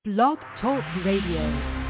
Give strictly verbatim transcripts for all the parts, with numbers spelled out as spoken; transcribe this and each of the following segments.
Blog Talk Radio.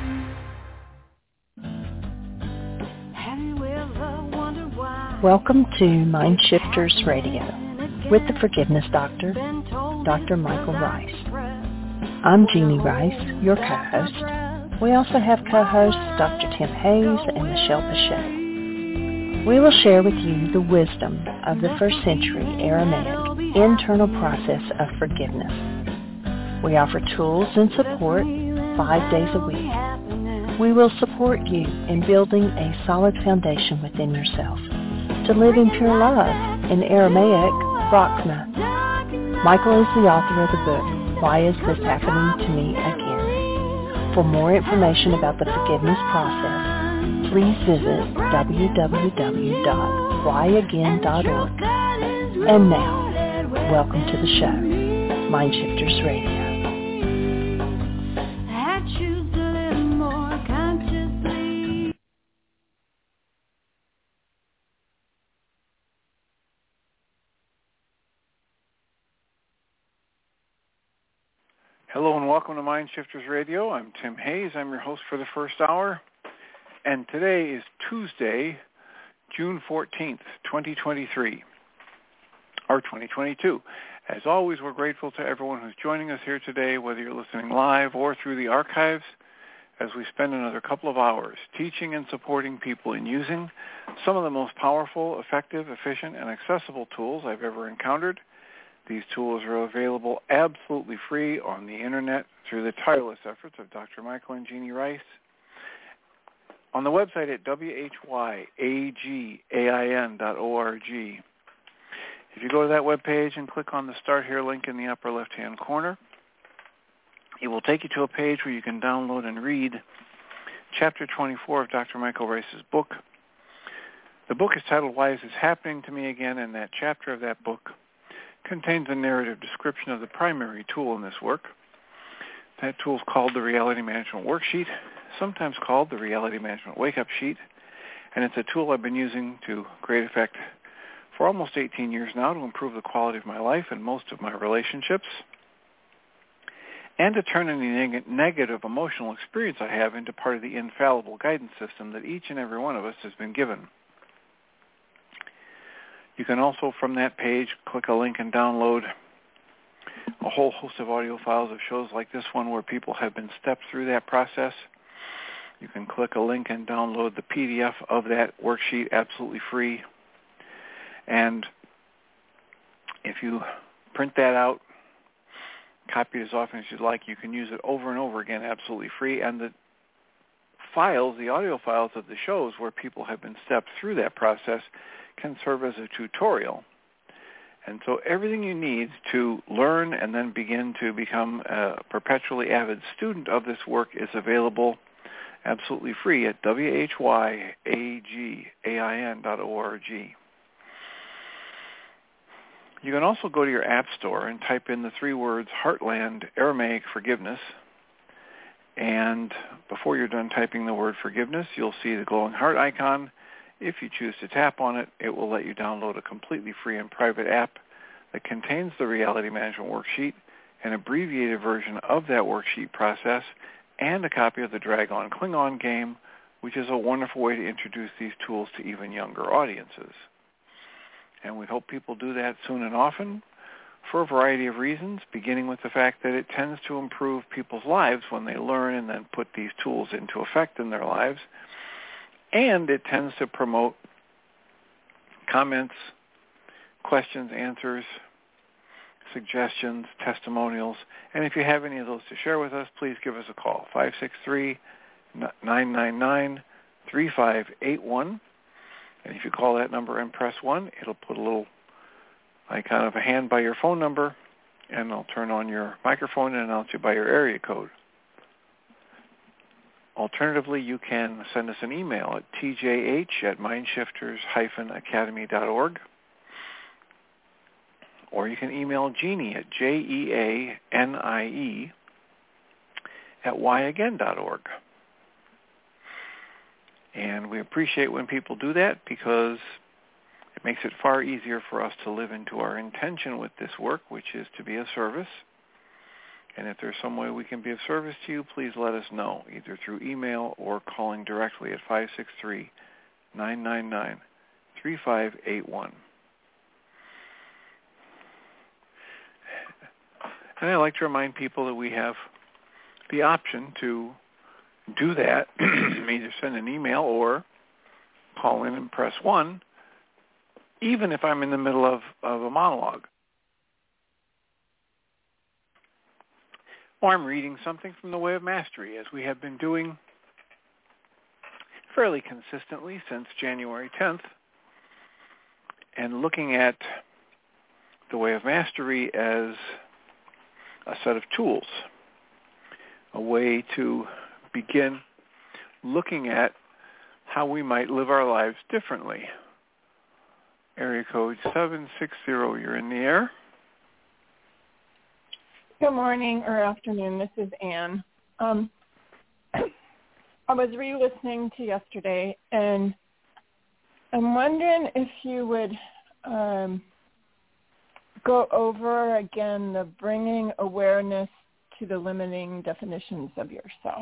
Welcome to Mind Shifters Radio with the Forgiveness Doctor, Doctor Michael Rice. I'm Jeannie Rice, your co-host. We also have co-hosts Doctor Tim Hayes and Michelle Pacheco. We will share with you the wisdom of the first century Aramaic internal process of forgiveness. We offer tools and support five days a week. We will support you in building a solid foundation within yourself to live in pure love, in Aramaic, Rachma. Michael is the author of the book, Why Is This Happening to Me Again? For more information about the forgiveness process, please visit w w w dot why again dot org. And now, welcome to the show, Mind Shifters Radio. Hello and welcome to Mind Shifters Radio. I'm Tim Hayes. I'm your host for the first hour. And today is Tuesday, June fourteenth, twenty twenty-three, or twenty twenty-two. As always, we're grateful to everyone who's joining us here today, whether you're listening live or through the archives, as we spend another couple of hours teaching and supporting people in using some of the most powerful, effective, efficient, and accessible tools I've ever encountered. These tools are available absolutely free on the Internet through the tireless efforts of Doctor Michael and Jeannie Rice. On the website at w h y a g a i n dot org. If you go to that webpage and click on the Start Here link in the upper left-hand corner, it will take you to a page where you can download and read Chapter twenty-four of Doctor Michael Rice's book. The book is titled, Why Is This Happening to Me Again? And that chapter of that book contains a narrative description of the primary tool in this work. That tool is called the Reality Management Worksheet, sometimes called the Reality Management Wake-Up Sheet, and it's a tool I've been using to great effect for almost eighteen years now to improve the quality of my life and most of my relationships, and to turn any neg- negative emotional experience I have into part of the infallible guidance system that each and every one of us has been given. You can also, from that page, click a link and download a whole host of audio files of shows like this one where people have been stepped through that process. You can click a link and download the P D F of that worksheet absolutely free. And if you print that out, copy it as often as you'd like, you can use it over and over again absolutely free. And the files, the audio files of the shows where people have been stepped through that process can serve as a tutorial. And so everything you need to learn and then begin to become a perpetually avid student of this work is available absolutely free at w h y a g a i n dot org. You can also go to your app store and type in the three words Heartland Aramaic Forgiveness. And before you're done typing the word forgiveness, you'll see the glowing heart icon. If you choose to tap on it, it will let you download a completely free and private app that contains the Reality Management Worksheet, an abbreviated version of that worksheet process, and a copy of the Dragon Klingon game, which is a wonderful way to introduce these tools to even younger audiences. And we hope people do that soon and often for a variety of reasons, beginning with the fact that it tends to improve people's lives when they learn and then put these tools into effect in their lives. And it tends to promote comments, questions, answers, suggestions, testimonials. And if you have any of those to share with us, please give us a call, five six three, nine nine nine, three five eight one. And if you call that number and press one, it'll put a little icon of a hand by your phone number, and it'll turn on your microphone and announce you by your area code. Alternatively, you can send us an email at t j h at mindshifters dash academy dot org, or you can email Jeannie at J E A N I E at why again dot org. And we appreciate when people do that because it makes it far easier for us to live into our intention with this work, which is to be of service And if there's some way we can be of service to you, please let us know, either through email or calling directly at five six three, nine nine nine, three five eight one. And I'd like to remind people that we have the option to do that, either send an email or call in and press one, even if I'm in the middle of, of a monologue. Or I'm reading something from the Way of Mastery, as we have been doing fairly consistently since January tenth, and looking at the Way of Mastery as a set of tools, a way to begin looking at how we might live our lives differently. Area code seven six zero, you're in the air. Good morning or afternoon. This is Anne. Um, I was re-listening to yesterday, and I'm wondering if you would um, go over again the bringing awareness to the limiting definitions of yourself.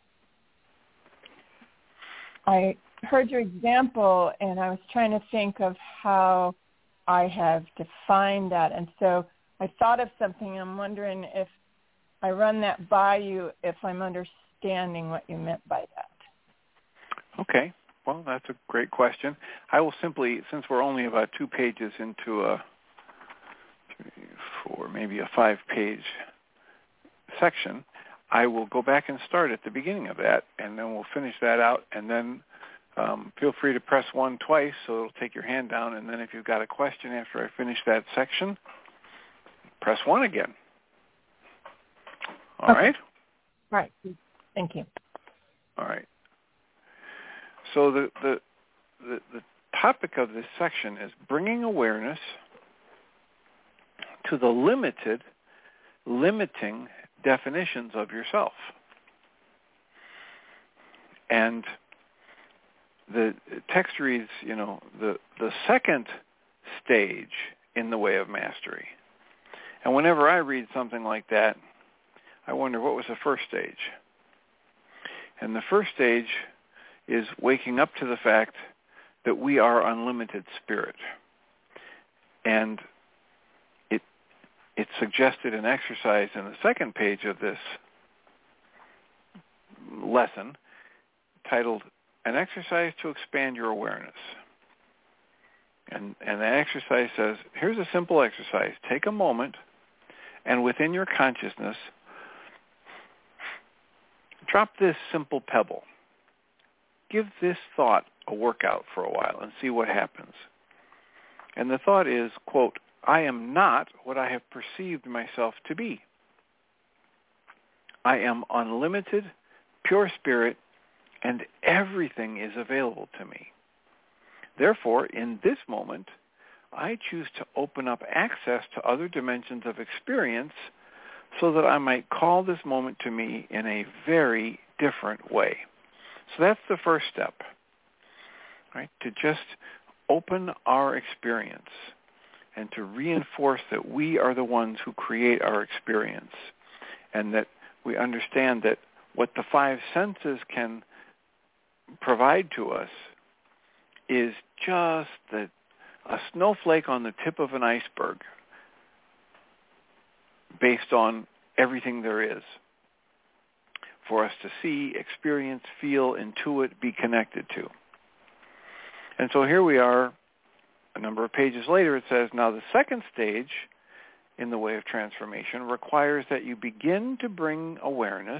I heard your example, and I was trying to think of how I have defined that, and so I thought of something. I'm wondering if I run that by you, if I'm understanding what you meant by that. Okay. Well, that's a great question. I will simply, since we're only about two pages into a three, four, maybe a five-page section, I will go back and start at the beginning of that, and then we'll finish that out, and then um, feel free to press one twice, so it'll take your hand down, and then if you've got a question after I finish that section, press one again. All okay. right? All right. Thank you. All right. So the, the the the topic of this section is bringing awareness to the limited, limiting definitions of yourself. And the text reads, you know, the the second stage in the Way of Mastery. And whenever I read something like that, I wonder what was the first stage. And the first stage is waking up to the fact that we are unlimited spirit. And it it suggested an exercise in the second page of this lesson titled An Exercise to Expand Your Awareness. And, and that exercise says, here's a simple exercise. Take a moment, and within your consciousness, drop this simple pebble. Give this thought a workout for a while and see what happens. And the thought is, quote, I am not what I have perceived myself to be. I am unlimited, pure spirit, and everything is available to me. Therefore, in this moment, I choose to open up access to other dimensions of experience so that I might call this moment to me in a very different way. So that's the first step, right? To just open our experience and to reinforce that we are the ones who create our experience, and that we understand that what the five senses can provide to us is just the, a snowflake on the tip of an iceberg based on everything there is for us to see, experience, feel, intuit, be connected to. And so here we are, a number of pages later, it says, now the second stage in the Way of Transformation requires that you begin to bring awareness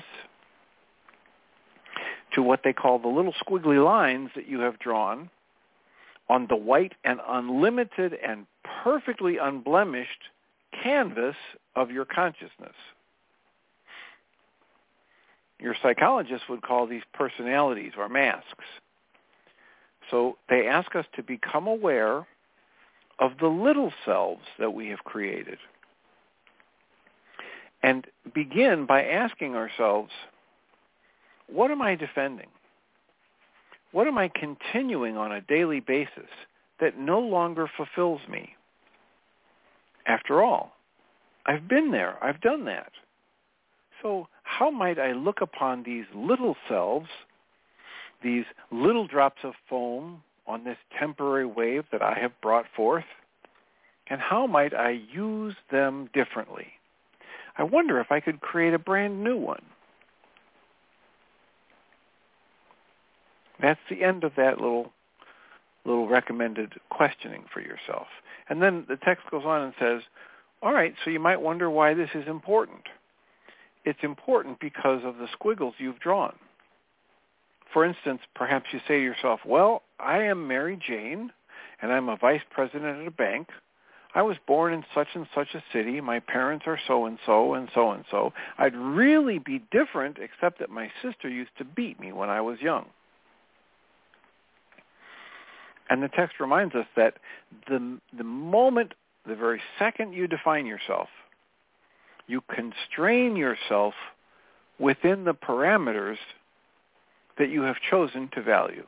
to what they call the little squiggly lines that you have drawn on the white and unlimited and perfectly unblemished canvas of your consciousness. Your psychologists would call these personalities or masks. So they ask us to become aware of the little selves that we have created and begin by asking ourselves, what am I defending? What am I continuing on a daily basis that no longer fulfills me? After all, I've been there. I've done that. so how might I look upon these little selves, these little drops of foam on this temporary wave that I have brought forth, and how might I use them differently? I wonder if I could create a brand new one. That's the end of that little little recommended questioning for yourself. And then the text goes on and says, all right, so you might wonder why this is important. It's important because of the squiggles you've drawn. For instance, perhaps you say to yourself, well, I am Mary Jane, and I'm a vice president at a bank. I was born in such and such a city. My parents are so-and-so and so-and-so. I'd really be different except that my sister used to beat me when I was young. And the text reminds us that the, the moment, the very second you define yourself, you constrain yourself within the parameters that you have chosen to value.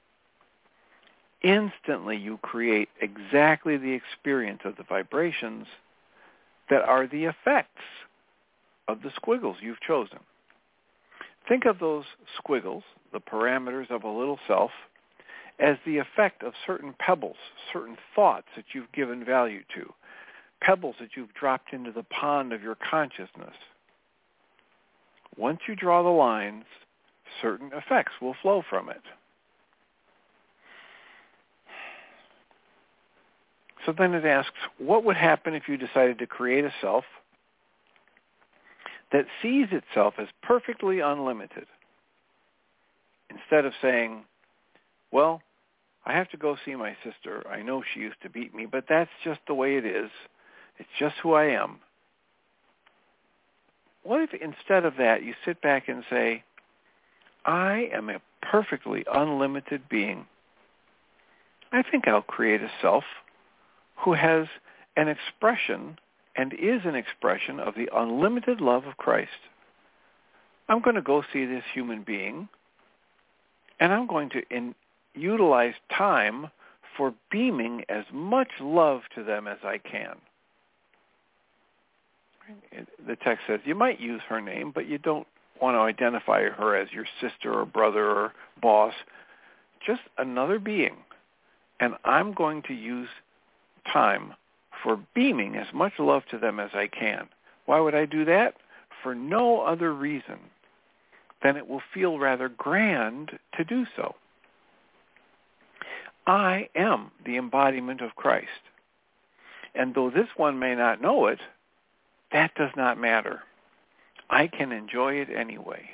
Instantly you create exactly the experience of the vibrations that are the effects of the squiggles you've chosen. Think of those squiggles, the parameters of a little self, as the effect of certain pebbles, certain thoughts that you've given value to, pebbles that you've dropped into the pond of your consciousness. Once you draw the lines, certain effects will flow from it. So then it asks, what would happen if you decided to create a self that sees itself as perfectly unlimited? Instead of saying, well, I have to go see my sister. I know she used to beat me, but that's just the way it is. It's just who I am. What if instead of that you sit back and say, I am a perfectly unlimited being. I think I'll create a self who has an expression and is an expression of the unlimited love of Christ. I'm going to go see this human being, and I'm going to in, utilize time for beaming as much love to them as I can. The text says you might use her name, but you don't want to identify her as your sister or brother or boss. Just another being. And I'm going to use time for beaming as much love to them as I can. Why would I do that? For no other reason than it will feel rather grand to do so. I am the embodiment of Christ. And though this one may not know it, that does not matter. I can enjoy it anyway.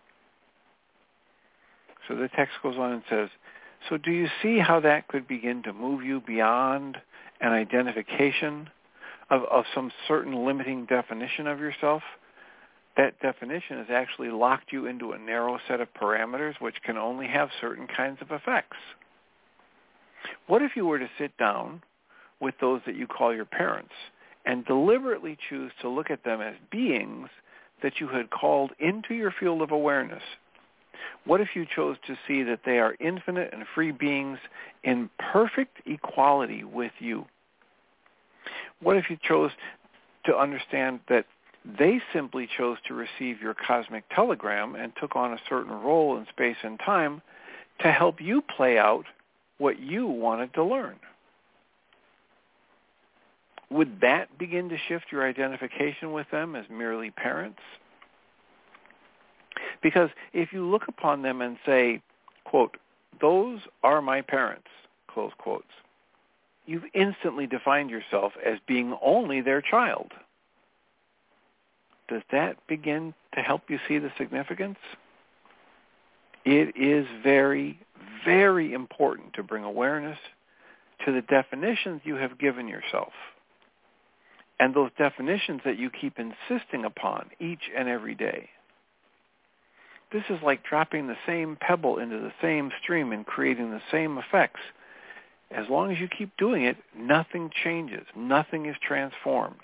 So the text goes on and says, so do you see how that could begin to move you beyond an identification of, of some certain limiting definition of yourself? That definition has actually locked you into a narrow set of parameters which can only have certain kinds of effects. What if you were to sit down with those that you call your parents and deliberately choose to look at them as beings that you had called into your field of awareness? What if you chose to see that they are infinite and free beings in perfect equality with you? What if you chose to understand that they simply chose to receive your cosmic telegram and took on a certain role in space and time to help you play out what you wanted to learn? Would that begin to shift your identification with them as merely parents? Because if you look upon them and say, quote, those are my parents, close quotes, you've instantly defined yourself as being only their child. Does that begin to help you see the significance? It is very, very important to bring awareness to the definitions you have given yourself and those definitions that you keep insisting upon each and every day. This is like dropping the same pebble into the same stream and creating the same effects. As long as you keep doing it, nothing changes. Nothing is transformed.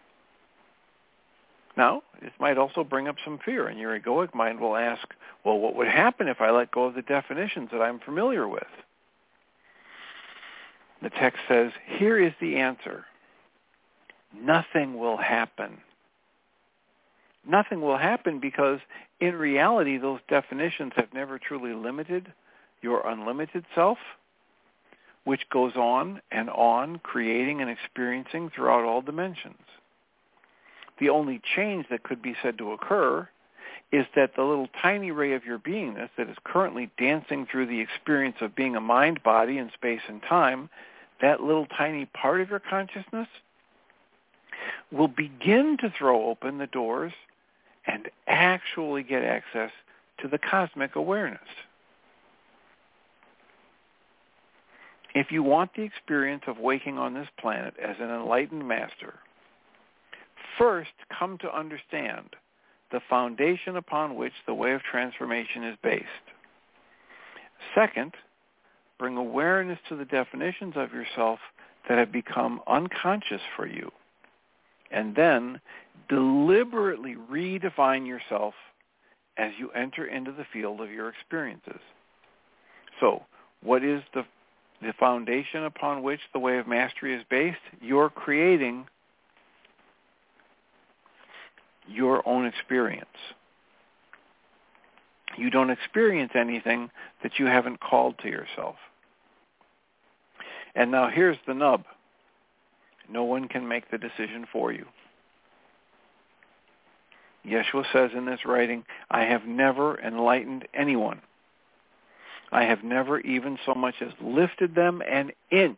Now, this might also bring up some fear, and your egoic mind will ask, well, what would happen if I let go of the definitions that I'm familiar with? The text says, here is the answer. Nothing will happen. nothing will happen because in reality those definitions have never truly limited your unlimited self, which goes on and on, creating and experiencing throughout all dimensions. The only change that could be said to occur is that the little tiny ray of your beingness that is currently dancing through the experience of being a mind, body, in space and time, that little tiny part of your consciousness will begin to throw open the doors and actually get access to the cosmic awareness. If you want the experience of waking on this planet as an enlightened master, first come to understand the foundation upon which the way of transformation is based. Second, bring awareness to the definitions of yourself that have become unconscious for you. And then deliberately redefine yourself as you enter into the field of your experiences. So, what is the, the foundation upon which the way of mastery is based? You're creating your own experience. You don't experience anything that you haven't called to yourself. And now here's the nub. No one can make the decision for you. Yeshua says in this writing, I have never enlightened anyone. I have never even so much as lifted them an inch.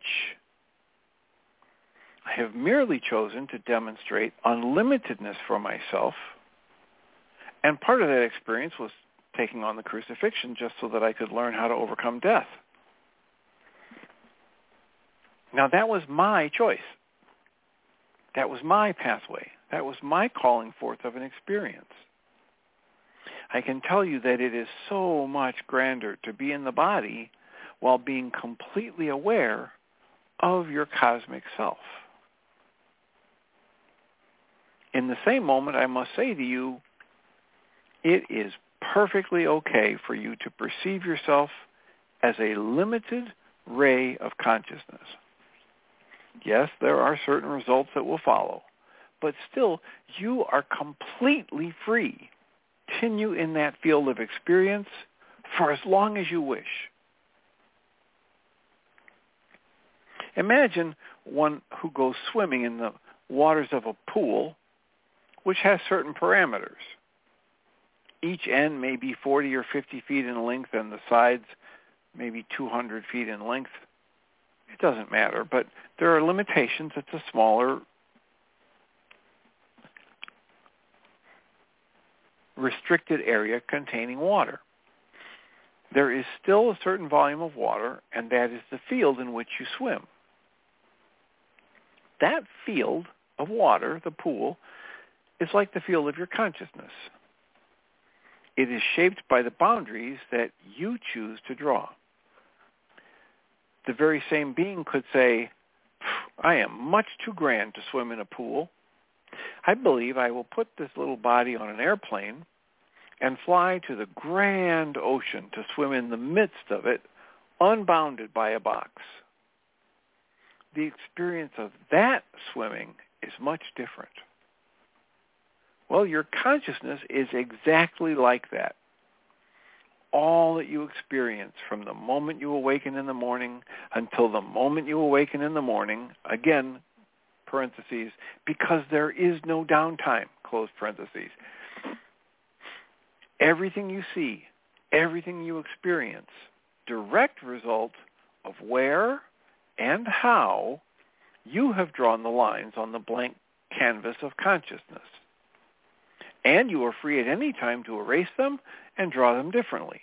I have merely chosen to demonstrate unlimitedness for myself, and part of that experience was taking on the crucifixion just so that I could learn how to overcome death. Now that was my choice. That was my pathway. That was my calling forth of an experience. I can tell you that it is so much grander to be in the body while being completely aware of your cosmic self. In the same moment, I must say to you, it is perfectly okay for you to perceive yourself as a limited ray of consciousness. Yes, there are certain results that will follow, but still, you are completely free to continue in that field of experience for as long as you wish. Imagine one who goes swimming in the waters of a pool which has certain parameters. Each end may be forty or fifty feet in length and the sides maybe two hundred feet in length. It doesn't matter, but there are limitations. It's a smaller, restricted area containing water. There is still a certain volume of water, and that is the field in which you swim. That field of water, the pool, is like the field of your consciousness. It is shaped by the boundaries that you choose to draw. The very same being could say, I am much too grand to swim in a pool. I believe I will put this little body on an airplane and fly to the grand ocean to swim in the midst of it, unbounded by a box. The experience of that swimming is much different. Well, your consciousness is exactly like that. All that you experience from the moment you awaken in the morning until the moment you awaken in the morning, again, parentheses, because there is no downtime, close parentheses. Everything you see, everything you experience, direct result of where and how you have drawn the lines on the blank canvas of consciousness. And you are free at any time to erase them and draw them differently.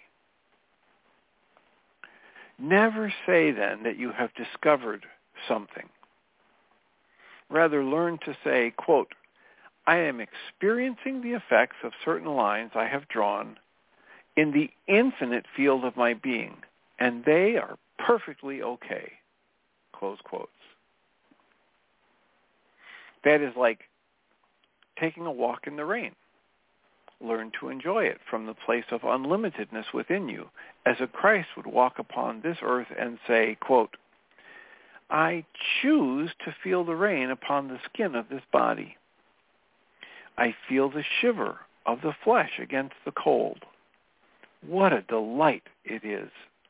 Never say then that you have discovered something. Rather learn to say, quote, I am experiencing the effects of certain lines I have drawn in the infinite field of my being, and they are perfectly okay, close quotes. That is like taking a walk in the rain. Learn to enjoy it from the place of unlimitedness within you, as a Christ would walk upon this earth and say, quote, I choose to feel the rain upon the skin of this body. I feel the shiver of the flesh against the cold. What a delight it is.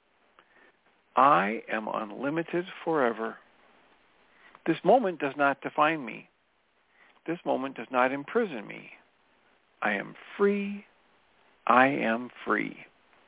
I am unlimited forever. This moment does not define me. This moment does not imprison me. I am free. I am free.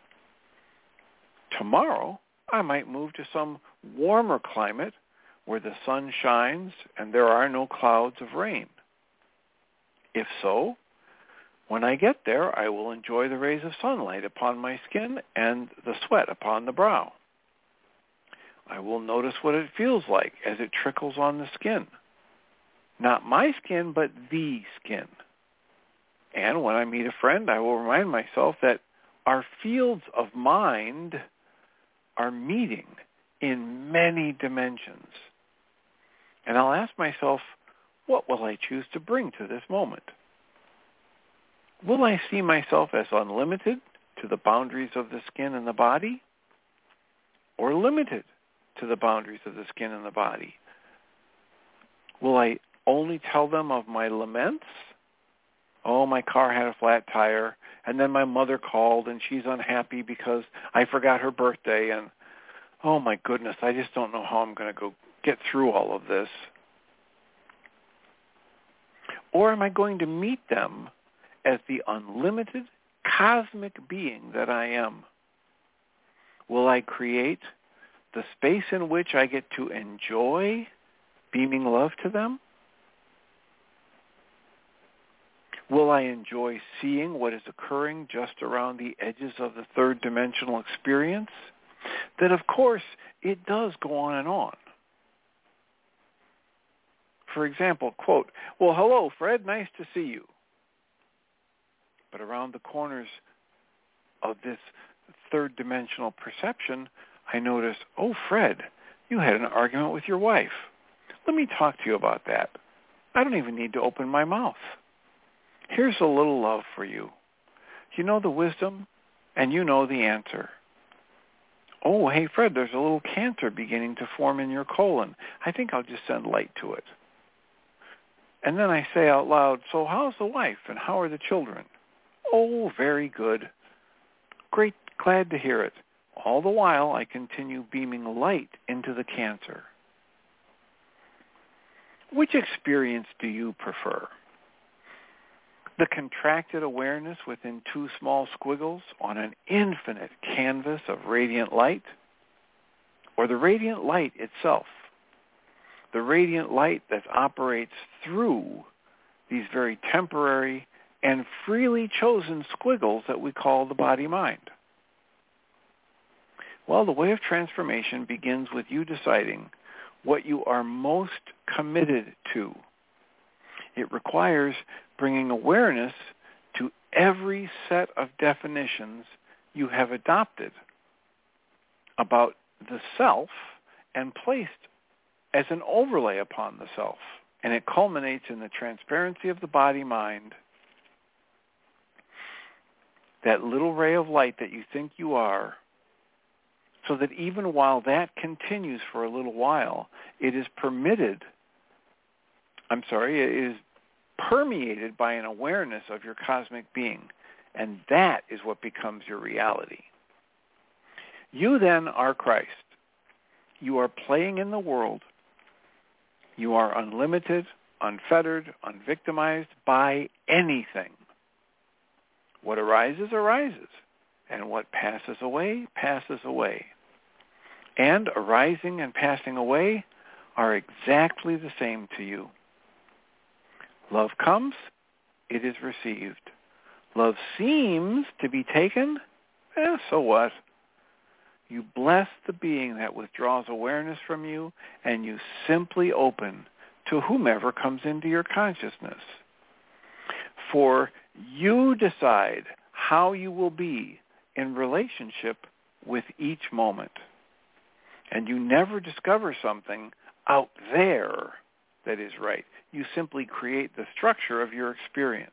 Tomorrow, I might move to some warmer climate where the sun shines and there are no clouds of rain. If so, when I get there, I will enjoy the rays of sunlight upon my skin and the sweat upon the brow. I will notice what it feels like as it trickles on the skin. Not my skin, but the skin. And when I meet a friend, I will remind myself that our fields of mind are meeting in many dimensions. And I'll ask myself, what will I choose to bring to this moment? Will I see myself as unlimited to the boundaries of the skin and the body, or limited to the boundaries of the skin and the body? Will I only tell them of my laments? Oh, my car had a flat tire, and then my mother called, and she's unhappy because I forgot her birthday, and oh my goodness, I just don't know how I'm going to go get through all of this. Or am I going to meet them as the unlimited cosmic being that I am? Will I create the space in which I get to enjoy beaming love to them? Will I enjoy seeing what is occurring just around the edges of the third dimensional experience? That, of course, it does go on and on. For example, quote, well, hello, Fred, nice to see you. But around the corners of this third dimensional perception, I notice, oh, Fred, you had an argument with your wife. Let me talk to you about that. I don't even need to open my mouth. Here's a little love for you. You know the wisdom, and you know the answer. Oh, hey, Fred, there's a little cancer beginning to form in your colon. I think I'll just send light to it. And then I say out loud, so how's the wife and how are the children? Oh, very good. Great, glad to hear it. All the while, I continue beaming light into the cancer. Which experience do you prefer? The contracted awareness within two small squiggles on an infinite canvas of radiant light, or the radiant light itself, the radiant light that operates through these very temporary and freely chosen squiggles that we call the body-mind? Well, the way of transformation begins with you deciding what you are most committed to. It requires bringing awareness to every set of definitions you have adopted about the self and placed as an overlay upon the self. And it culminates in the transparency of the body-mind, that little ray of light that you think you are, so that even while that continues for a little while, it is permitted, I'm sorry, it is permeated by an awareness of your cosmic being, and that is what becomes your reality. You then are Christ. You are playing in the world. You are unlimited, unfettered, unvictimized by anything. What arises, arises, and what passes away, passes away. And arising and passing away are exactly the same to you. Love comes, it is received. Love seems to be taken, eh, so what? You bless the being that withdraws awareness from you, and you simply open to whomever comes into your consciousness. For you decide how you will be in relationship with each moment. And you never discover something out there that is right. You simply create the structure of your experience.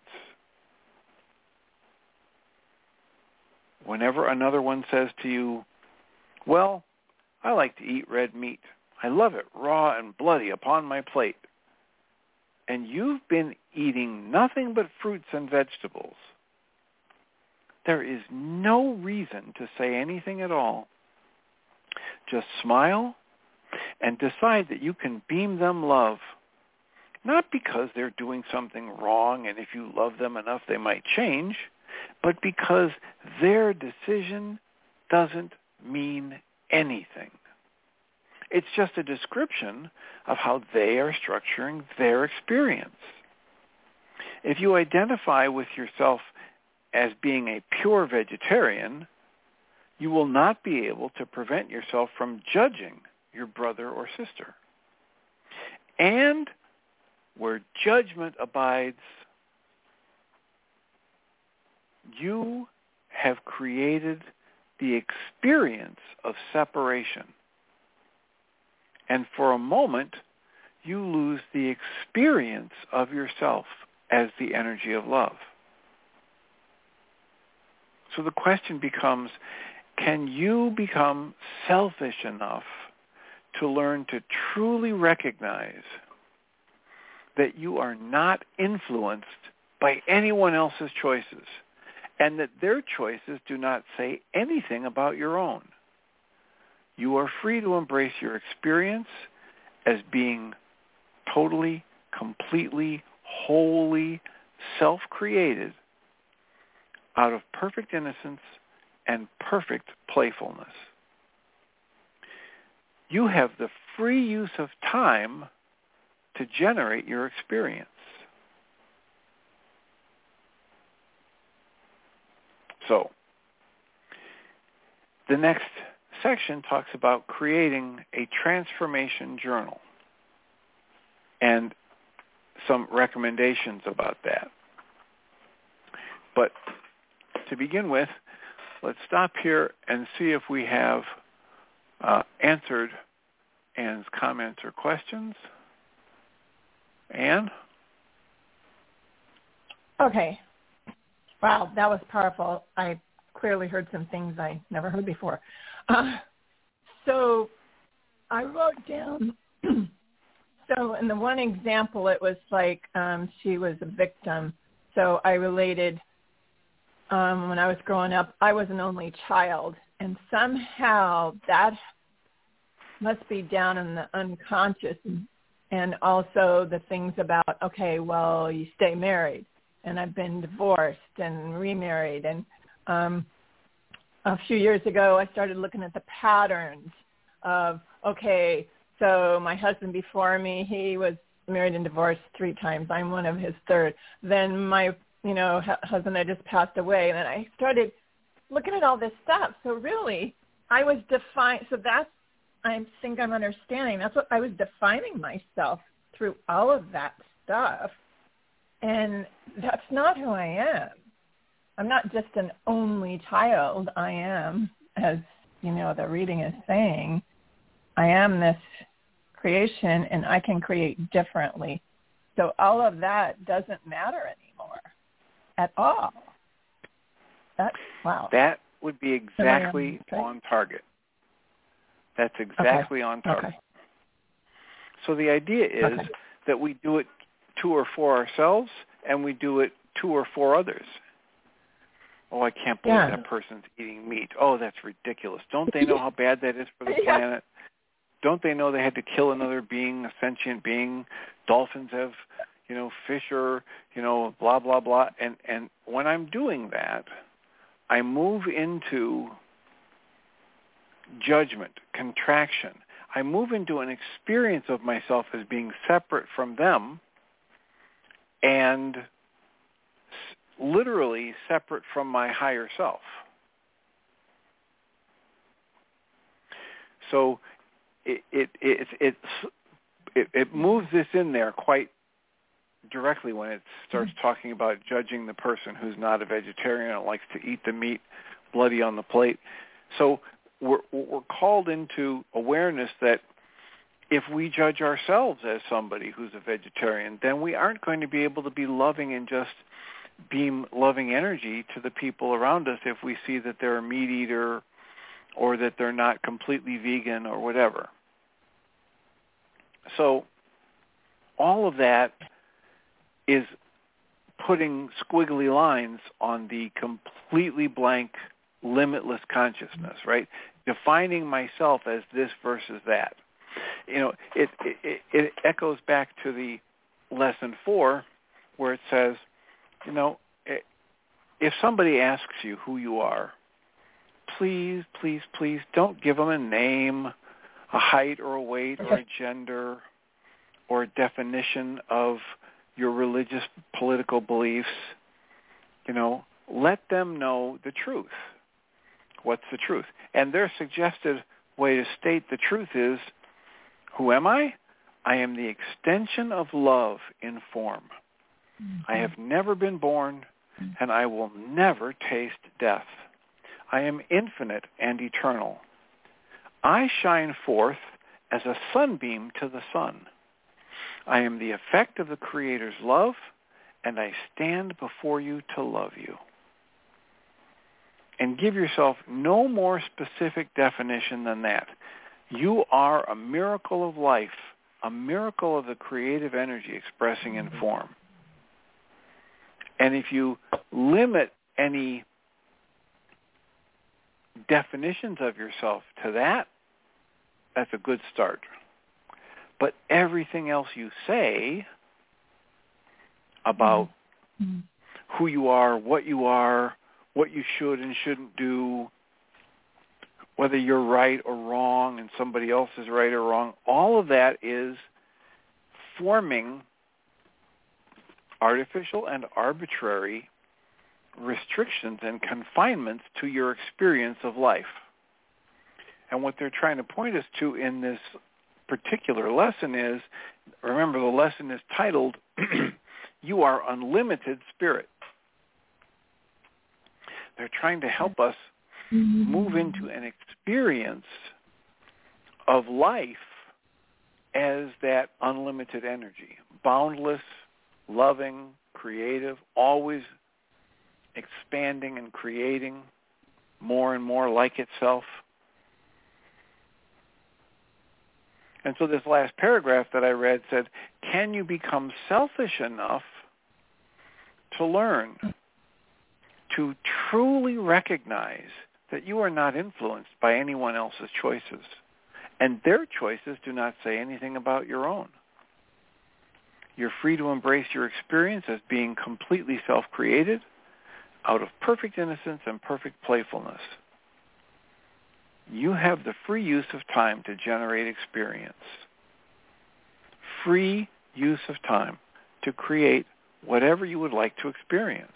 Whenever another one says to you, well, I like to eat red meat. I love it raw and bloody upon my plate. and you've been eating nothing but fruits and vegetables, there is no reason to say anything at all. Just smile and decide that you can beam them love, not because they're doing something wrong and if you love them enough they might change, but because their decision doesn't mean anything. It's just a description of how they are structuring their experience. If you identify with yourself as being a pure vegetarian, you will not be able to prevent yourself from judging your brother or sister. And where judgment abides, you have created the experience of separation. And for a moment, you lose the experience of yourself as the energy of love. So the question becomes, can you become selfish enough to learn to truly recognize that you are not influenced by anyone else's choices, and that their choices do not say anything about your own? You are free to embrace your experience as being totally, completely, wholly self-created out of perfect innocence and perfect playfulness. You have the free use of time to generate your experience. So, the next section talks about creating a transformation journal and some recommendations about that. But to begin with, let's stop here and see if we have uh, answered Anne's comments or questions. Anne? Okay. Wow, that was powerful. I clearly heard some things I never heard before. Uh, so I wrote down, so in the one example, it was like um, she was a victim. So I related, um, when I was growing up, I was an only child. And somehow that must be down in the unconscious. And also the things about, okay, well, you stay married. And I've been divorced and remarried. And um, a few years ago, I started looking at the patterns of, okay, so my husband before me, he was married and divorced three times. I'm one of his third. Then my, you know, husband had just passed away. And then I started looking at all this stuff. So really, I was defined. So that's, I think I'm understanding. That's what I was defining myself through all of that stuff. And that's not who I am. I'm not just an only child. I am, as you know, the reading is saying, I am this creation and I can create differently. So all of that doesn't matter anymore at all. That's, wow. That would be exactly on target. That's exactly okay. on target. Okay. So the idea is okay. that we do it to or for ourselves, and we do it to or for others. Oh, I can't believe yeah. that person's eating meat. Oh, that's ridiculous. Don't they know how bad that is for the yeah. planet? Don't they know they had to kill another being, a sentient being? Dolphins have, you know, fish are, you know, blah, blah, blah. And, and when I'm doing that, I move into judgment, contraction. I move into an experience of myself as being separate from them and s- literally separate from my higher self. So it it it it, it, it moves this in there quite directly when it starts talking about judging the person who's not a vegetarian and likes to eat the meat bloody on the plate. So we're, we're called into awareness that if we judge ourselves as somebody who's a vegetarian, then we aren't going to be able to be loving and just beam loving energy to the people around us if we see that they're a meat eater or that they're not completely vegan or whatever. So all of that is putting squiggly lines on the completely blank, limitless consciousness, right? Defining myself as this versus that. You know, it, it, it echoes back to the lesson four where it says, you know, if somebody asks you who you are, please, please, please don't give them a name, a height or a weight or a gender or a definition of your religious, political beliefs. You know, let them know the truth. What's the truth? And their suggested way to state the truth is, who am I? I am the extension of love in form. Mm-hmm. I have never been born, and I will never taste death. I am infinite and eternal. I shine forth as a sunbeam to the sun. I am the effect of the Creator's love, and I stand before you to love you. And give yourself no more specific definition than that. You are a miracle of life, a miracle of the creative energy expressing in form. And if you limit any definitions of yourself to that, that's a good start. But everything else you say about mm-hmm. who you are, what you are, what you should and shouldn't do, whether you're right or wrong and somebody else is right or wrong, all of that is forming artificial and arbitrary restrictions and confinements to your experience of life. And what they're trying to point us to in this particular lesson is, remember the lesson is titled, You Are Unlimited Spirit. They're trying to help us move into an experience of life as that unlimited energy, boundless, loving, creative, always expanding and creating more and more like itself. And so this last paragraph that I read said, can you become selfish enough to learn to truly recognize that you are not influenced by anyone else's choices, and their choices do not say anything about your own? You're free to embrace your experience as being completely self-created, out of perfect innocence and perfect playfulness. You have the free use of time to generate experience. Free use of time to create whatever you would like to experience.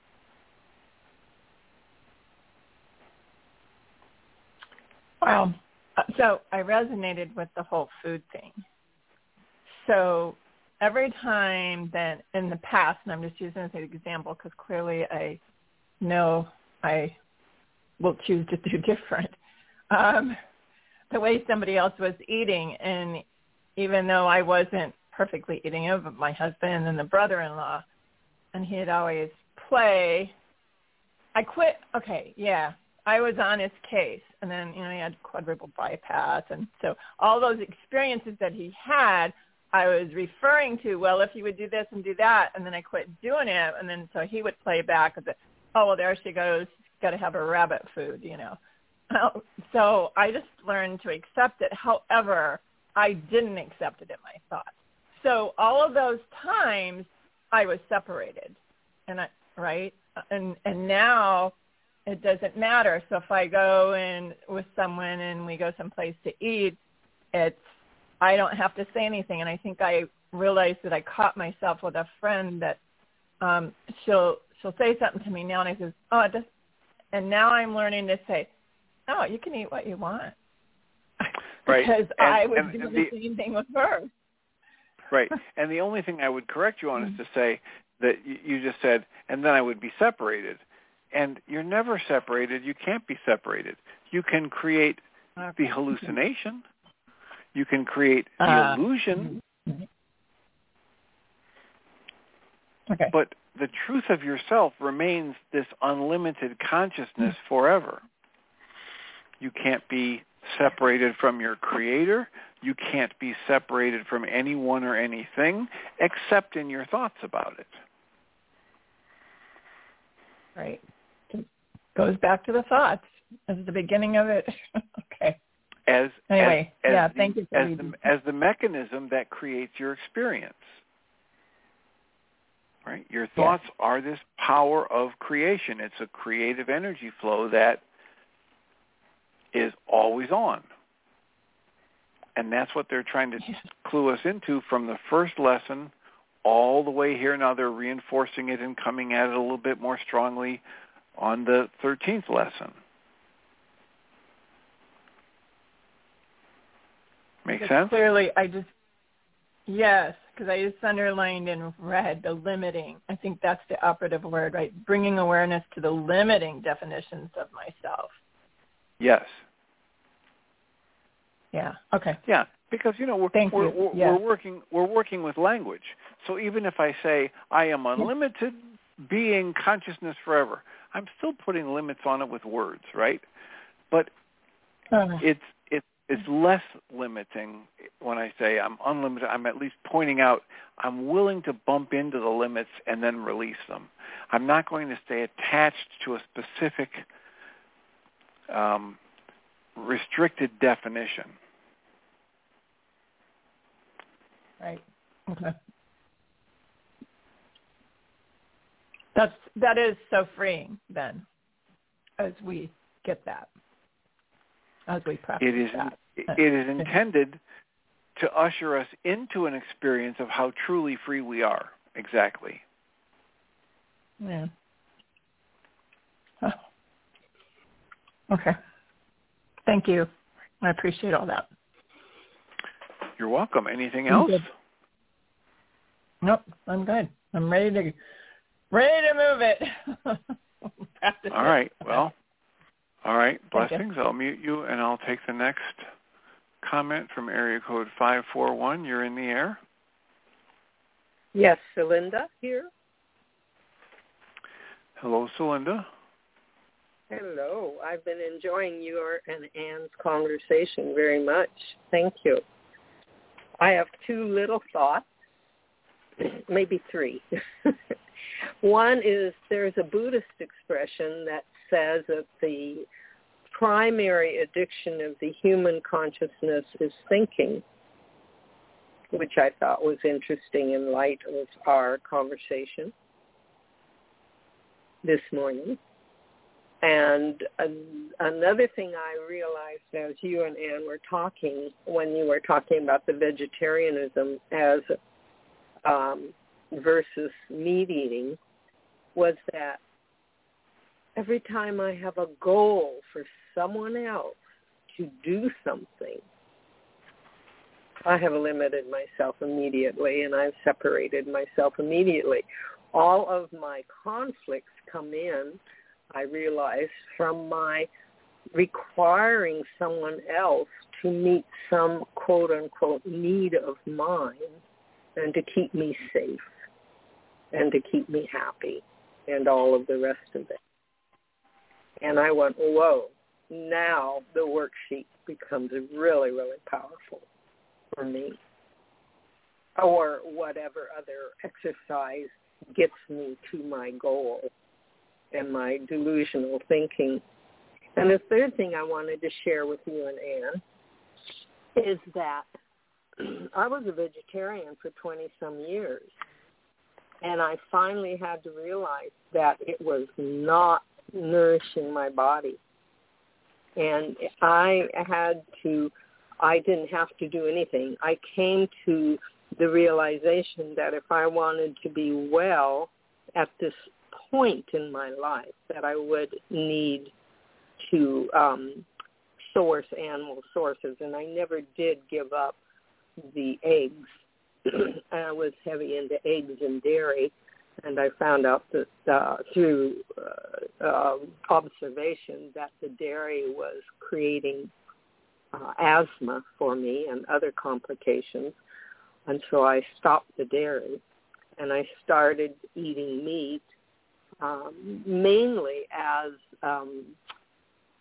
Wow. So I resonated with the whole food thing. So every time that in the past, and I'm just using this as an example because clearly I know I will choose to do different, um, the way somebody else was eating, and even though I wasn't perfectly eating it, but my husband and the brother-in-law, and he'd always play, I quit, okay, yeah, I was on his case. And then, you know, he had quadruple bypass. And so all those experiences that he had, I was referring to, well, if you would do this and do that, and then I quit doing it. And then so he would play back with it. Oh, well, there she goes. Got to have her rabbit food, you know. So I just learned to accept it. However, I didn't accept it in my thoughts. So all of those times I was separated, and I, right? And and now it doesn't matter. So if I go in with someone and we go someplace to eat, it's I don't have to say anything. And I think I realized that I caught myself with a friend that um, she'll she'll say something to me now, and I says, oh, it does. And now I'm learning to say, oh, you can eat what you want. Right. Because and, I was and, doing and the, the same thing with her. Right. And the only thing I would correct you on is to say that you just said, and then I would be separated. And you're never separated. You can't be separated. You can create the hallucination. You can create the uh, illusion. Okay. But the truth of yourself remains this unlimited consciousness forever. You can't be separated from your Creator. You can't be separated from anyone or anything except in your thoughts about it. Right. It goes back to the thoughts as the beginning of it. Okay. As anyway, as, as yeah, the, thank you for as reading. the, as the mechanism that creates your experience. Right? Your thoughts yes. are this power of creation. It's a creative energy flow that is always on. And that's what they're trying to yes. clue us into from the first lesson all the way here. Now they're reinforcing it and coming at it a little bit more strongly on the thirteenth lesson. Make so sense? Clearly, I just, yes, because I just underlined in red the limiting. I think that's the operative word, right? Bringing awareness to the limiting definitions of myself. Yes. Yeah. Okay. Yeah, because you know we're Thank we're, you. we're, yes. we're working we're working with language. So even if I say I am unlimited being consciousness forever, I'm still putting limits on it with words, right? But uh, it's it's it's less limiting when I say I'm unlimited. I'm at least pointing out I'm willing to bump into the limits and then release them. I'm not going to stay attached to a specific um, restricted definition. Right. Okay. That's that is so freeing then, as we get that, as we practice It is that. it is intended to usher us into an experience of how truly free we are. Exactly. Yeah. Oh. Okay. Thank you. I appreciate all that. You're welcome. Anything else? Nope. I'm good. I'm ready to ready to move it. All right. It. Well, all right. Thank Blessings. you. I'll mute you, and I'll take the next comment from area code five four one. You're in the air. Yes, Celinda here. Hello, Celinda. Hello. I've been enjoying your and Anne's conversation very much. Thank you. I have two little thoughts, maybe three. One is there's a Buddhist expression that says that the primary addiction of the human consciousness is thinking, which I thought was interesting in light of our conversation this morning. And an- another thing I realized as you and Anne were talking, when you were talking about the vegetarianism as um, versus meat eating, was that every time I have a goal for someone else to do something, I have limited myself immediately, and I've separated myself immediately. All of my conflicts come in, I realize, from my requiring someone else to meet some quote-unquote need of mine and to keep me safe and to keep me happy and all of the rest of it. And I went, whoa, now the worksheet becomes really, really powerful for me. Or whatever other exercise gets me to my goal and my delusional thinking. And the third thing I wanted to share with you and Anne is that I was a vegetarian for twenty-some years, and I finally had to realize that it was not nourishing my body. And I had to, I didn't have to do anything. I came to the realization that if I wanted to be well at this point in my life, that I would need to um, source animal sources. And I never did give up the eggs. I was heavy into eggs and dairy, and I found out that uh, through uh, uh, observation that the dairy was creating uh, asthma for me and other complications. And so I stopped the dairy, and I started eating meat, um, mainly as um,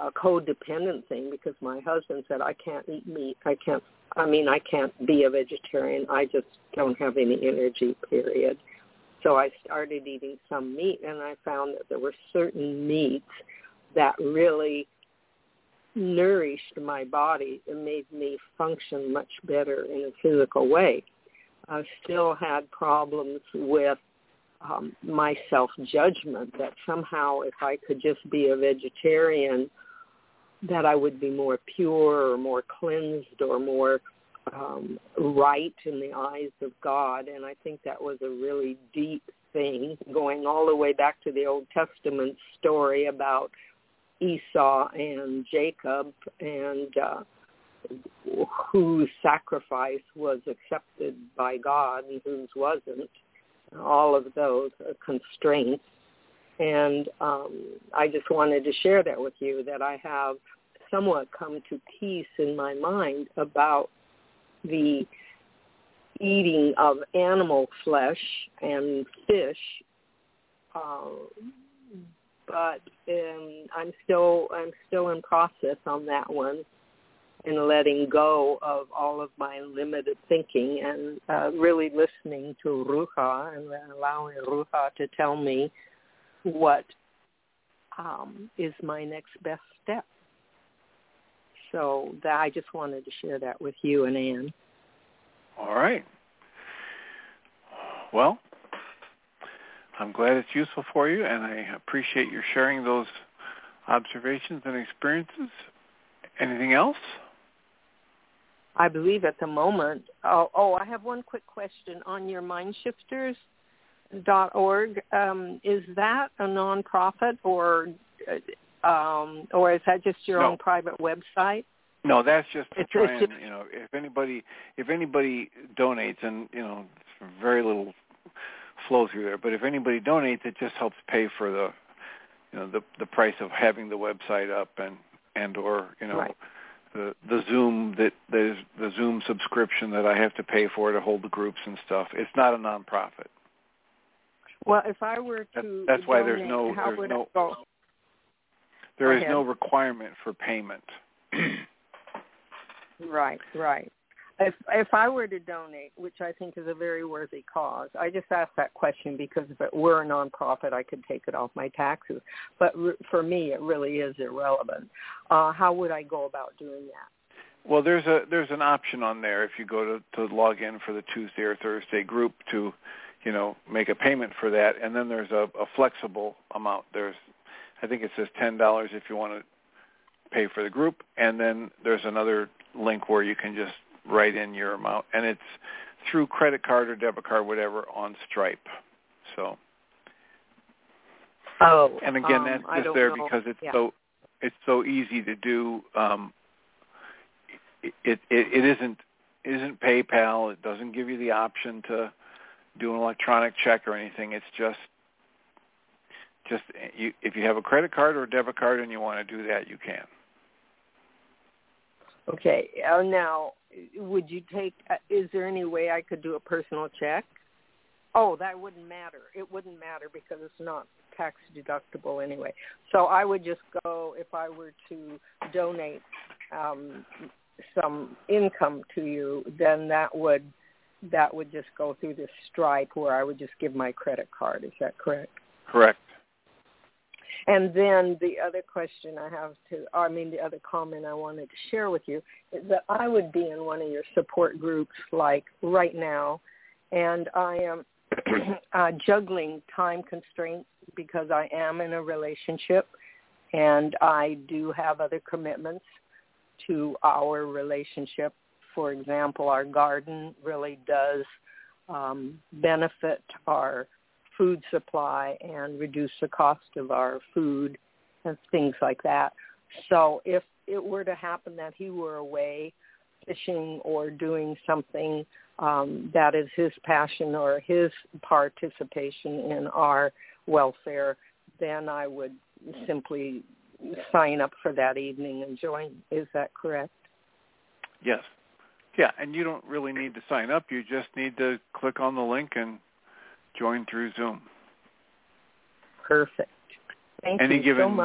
a codependent thing because my husband said, I can't eat meat. I can't, I mean, I can't be a vegetarian. I just don't have any energy, period. So I started eating some meat, and I found that there were certain meats that really nourished my body and made me function much better in a physical way. I still had problems with um, my self-judgment that somehow if I could just be a vegetarian, that I would be more pure or more cleansed or more um, right in the eyes of God. And I think that was a really deep thing, going all the way back to the Old Testament story about Esau and Jacob and uh, whose sacrifice was accepted by God and whose wasn't, all of those constraints. And um, I just wanted to share that with you, that I have somewhat come to peace in my mind about the eating of animal flesh and fish, uh, but um, I'm still I'm still in process on that one, and letting go of all of my limited thinking and uh, really listening to Ruha and allowing Ruha to tell me what um, is my next best step. So that I just wanted to share that with you and Ann. All right. Well, I'm glad it's useful for you, and I appreciate your sharing those observations and experiences. Anything else? I believe at the moment, oh, oh I have one quick question on your mind shifters dot org. Um, is that a nonprofit, or um, or is that just your no. own private website? No, that's just to it's, try it's and, just, you know, if anybody if anybody donates, and, you know, very little flow through there, but if anybody donates, it just helps pay for the, you know, the the price of having the website up and, and or, you know, right. the the Zoom that there's the Zoom subscription that I have to pay for to hold the groups and stuff. It's not a nonprofit. Well, if I were to that, that's why donate, there's no how there's would no I go? there go is ahead. no requirement for payment. Right, right. If if I were to donate, which I think is a very worthy cause, I just asked that question because if it were a nonprofit, I could take it off my taxes. But re- for me, it really is irrelevant. Uh, how would I go about doing that? Well, there's a there's an option on there if you go to, to log in for the Tuesday or Thursday group to, you know, make a payment for that, and then there's a, a flexible amount. There's, I think it says ten dollars if you want to pay for the group, and then there's another link where you can just write in your amount, and it's through credit card or debit card, whatever, on Stripe. So, oh, and again, um, that's I just there know. because it's yeah. so it's so easy to do. Um, it, it it isn't isn't PayPal. It doesn't give you the option to do an electronic check or anything. It's just just you, if you have a credit card or a debit card and you want to do that, you can. Okay. Uh, now, would you take, uh, is there any way I could do a personal check? Oh, that wouldn't matter. It wouldn't matter because it's not tax deductible anyway. So I would just go, if I were to donate um, some income to you, then that would that would just go through this Stripe where I would just give my credit card. Is that correct? Correct. And then the other question I have to, I mean, the other comment I wanted to share with you is that I would be in one of your support groups like right now, and I am uh, juggling time constraints because I am in a relationship, and I do have other commitments to our relationship. For example, our garden really does um, benefit our food supply and reduce the cost of our food and things like that. So if it were to happen that he were away fishing or doing something um, that is his passion or his participation in our welfare, then I would simply sign up for that evening and join. Is that correct? Yes. Yeah, and you don't really need to sign up. You just need to click on the link and join through Zoom. Perfect. Thank any you given, so much.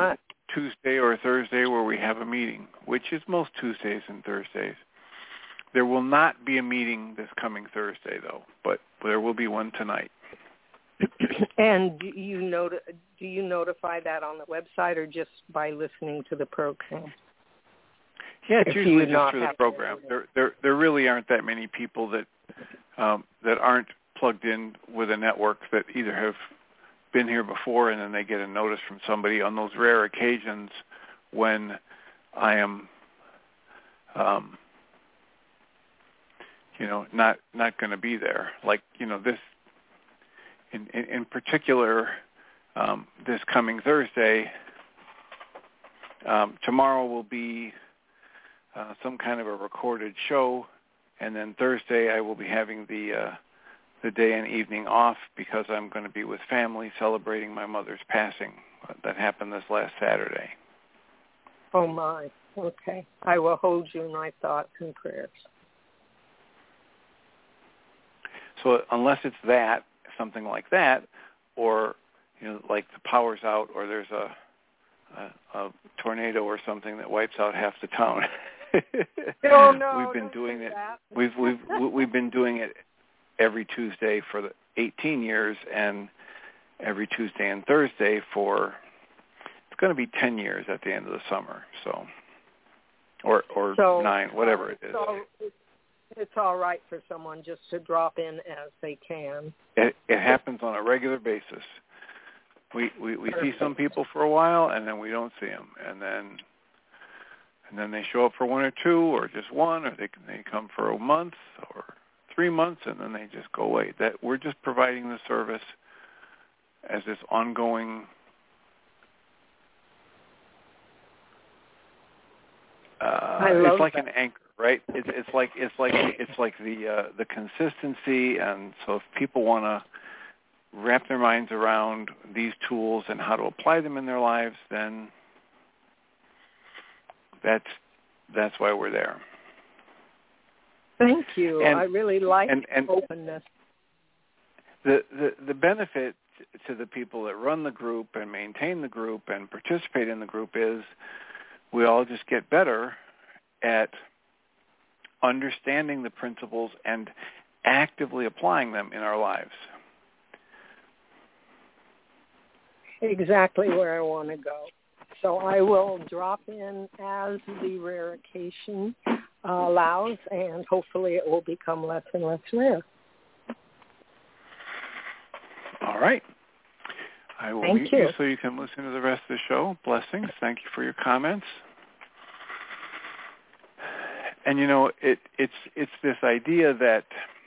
Tuesday or Thursday where we have a meeting, which is most Tuesdays and Thursdays. There will not be a meeting this coming Thursday, though, but there will be one tonight. And do you noti- do you notify that on the website or just by listening to the program? Yeah, it's If usually you just through the program. There, there, there really aren't that many people that um, that aren't plugged in with a network that either have been here before and then they get a notice from somebody on those rare occasions when I am, um, you know, not not going to be there. Like, you know, this in in, in particular, um, this coming Thursday. Um, tomorrow will be uh, some kind of a recorded show, and then Thursday I will be having the uh, the day and evening off because I'm going to be with family celebrating my mother's passing. That happened this last Saturday. Oh, my. Okay. I will hold you in my thoughts and prayers. So unless it's that, something like that, or, you know, like the power's out or there's a, a, a tornado or something that wipes out half the town. Oh, no, we've been don't doing do it. that. We've we've we've been doing it every Tuesday for the eighteen years, and every Tuesday and Thursday for it's going to be ten years at the end of the summer. So, or or so, nine, whatever it is. So it's, it's all right for someone just to drop in as they can. It, it happens on a regular basis. We we we see some people for a while, and then we don't see them, and then. And then they show up for one or two, or just one, or they they come for a month or three months, and then they just go away. That we're just providing the service as this ongoing. Uh, it's like that. an anchor, right? It's it's like it's like it's like the uh, the consistency, and so if people want to wrap their minds around these tools and how to apply them in their lives, then. That's that's why we're there. Thank you. And, I really like and, and openness. The, the the benefit to the people that run the group and maintain the group and participate in the group is we all just get better at understanding the principles and actively applying them in our lives. Exactly where I want to go. So I will drop in as the rare occasion uh, allows, and hopefully it will become less and less rare. All right. I will Thank mute you. you so you can listen to the rest of the show. Blessings. Thank you for your comments. And, you know, it, it's it's this idea that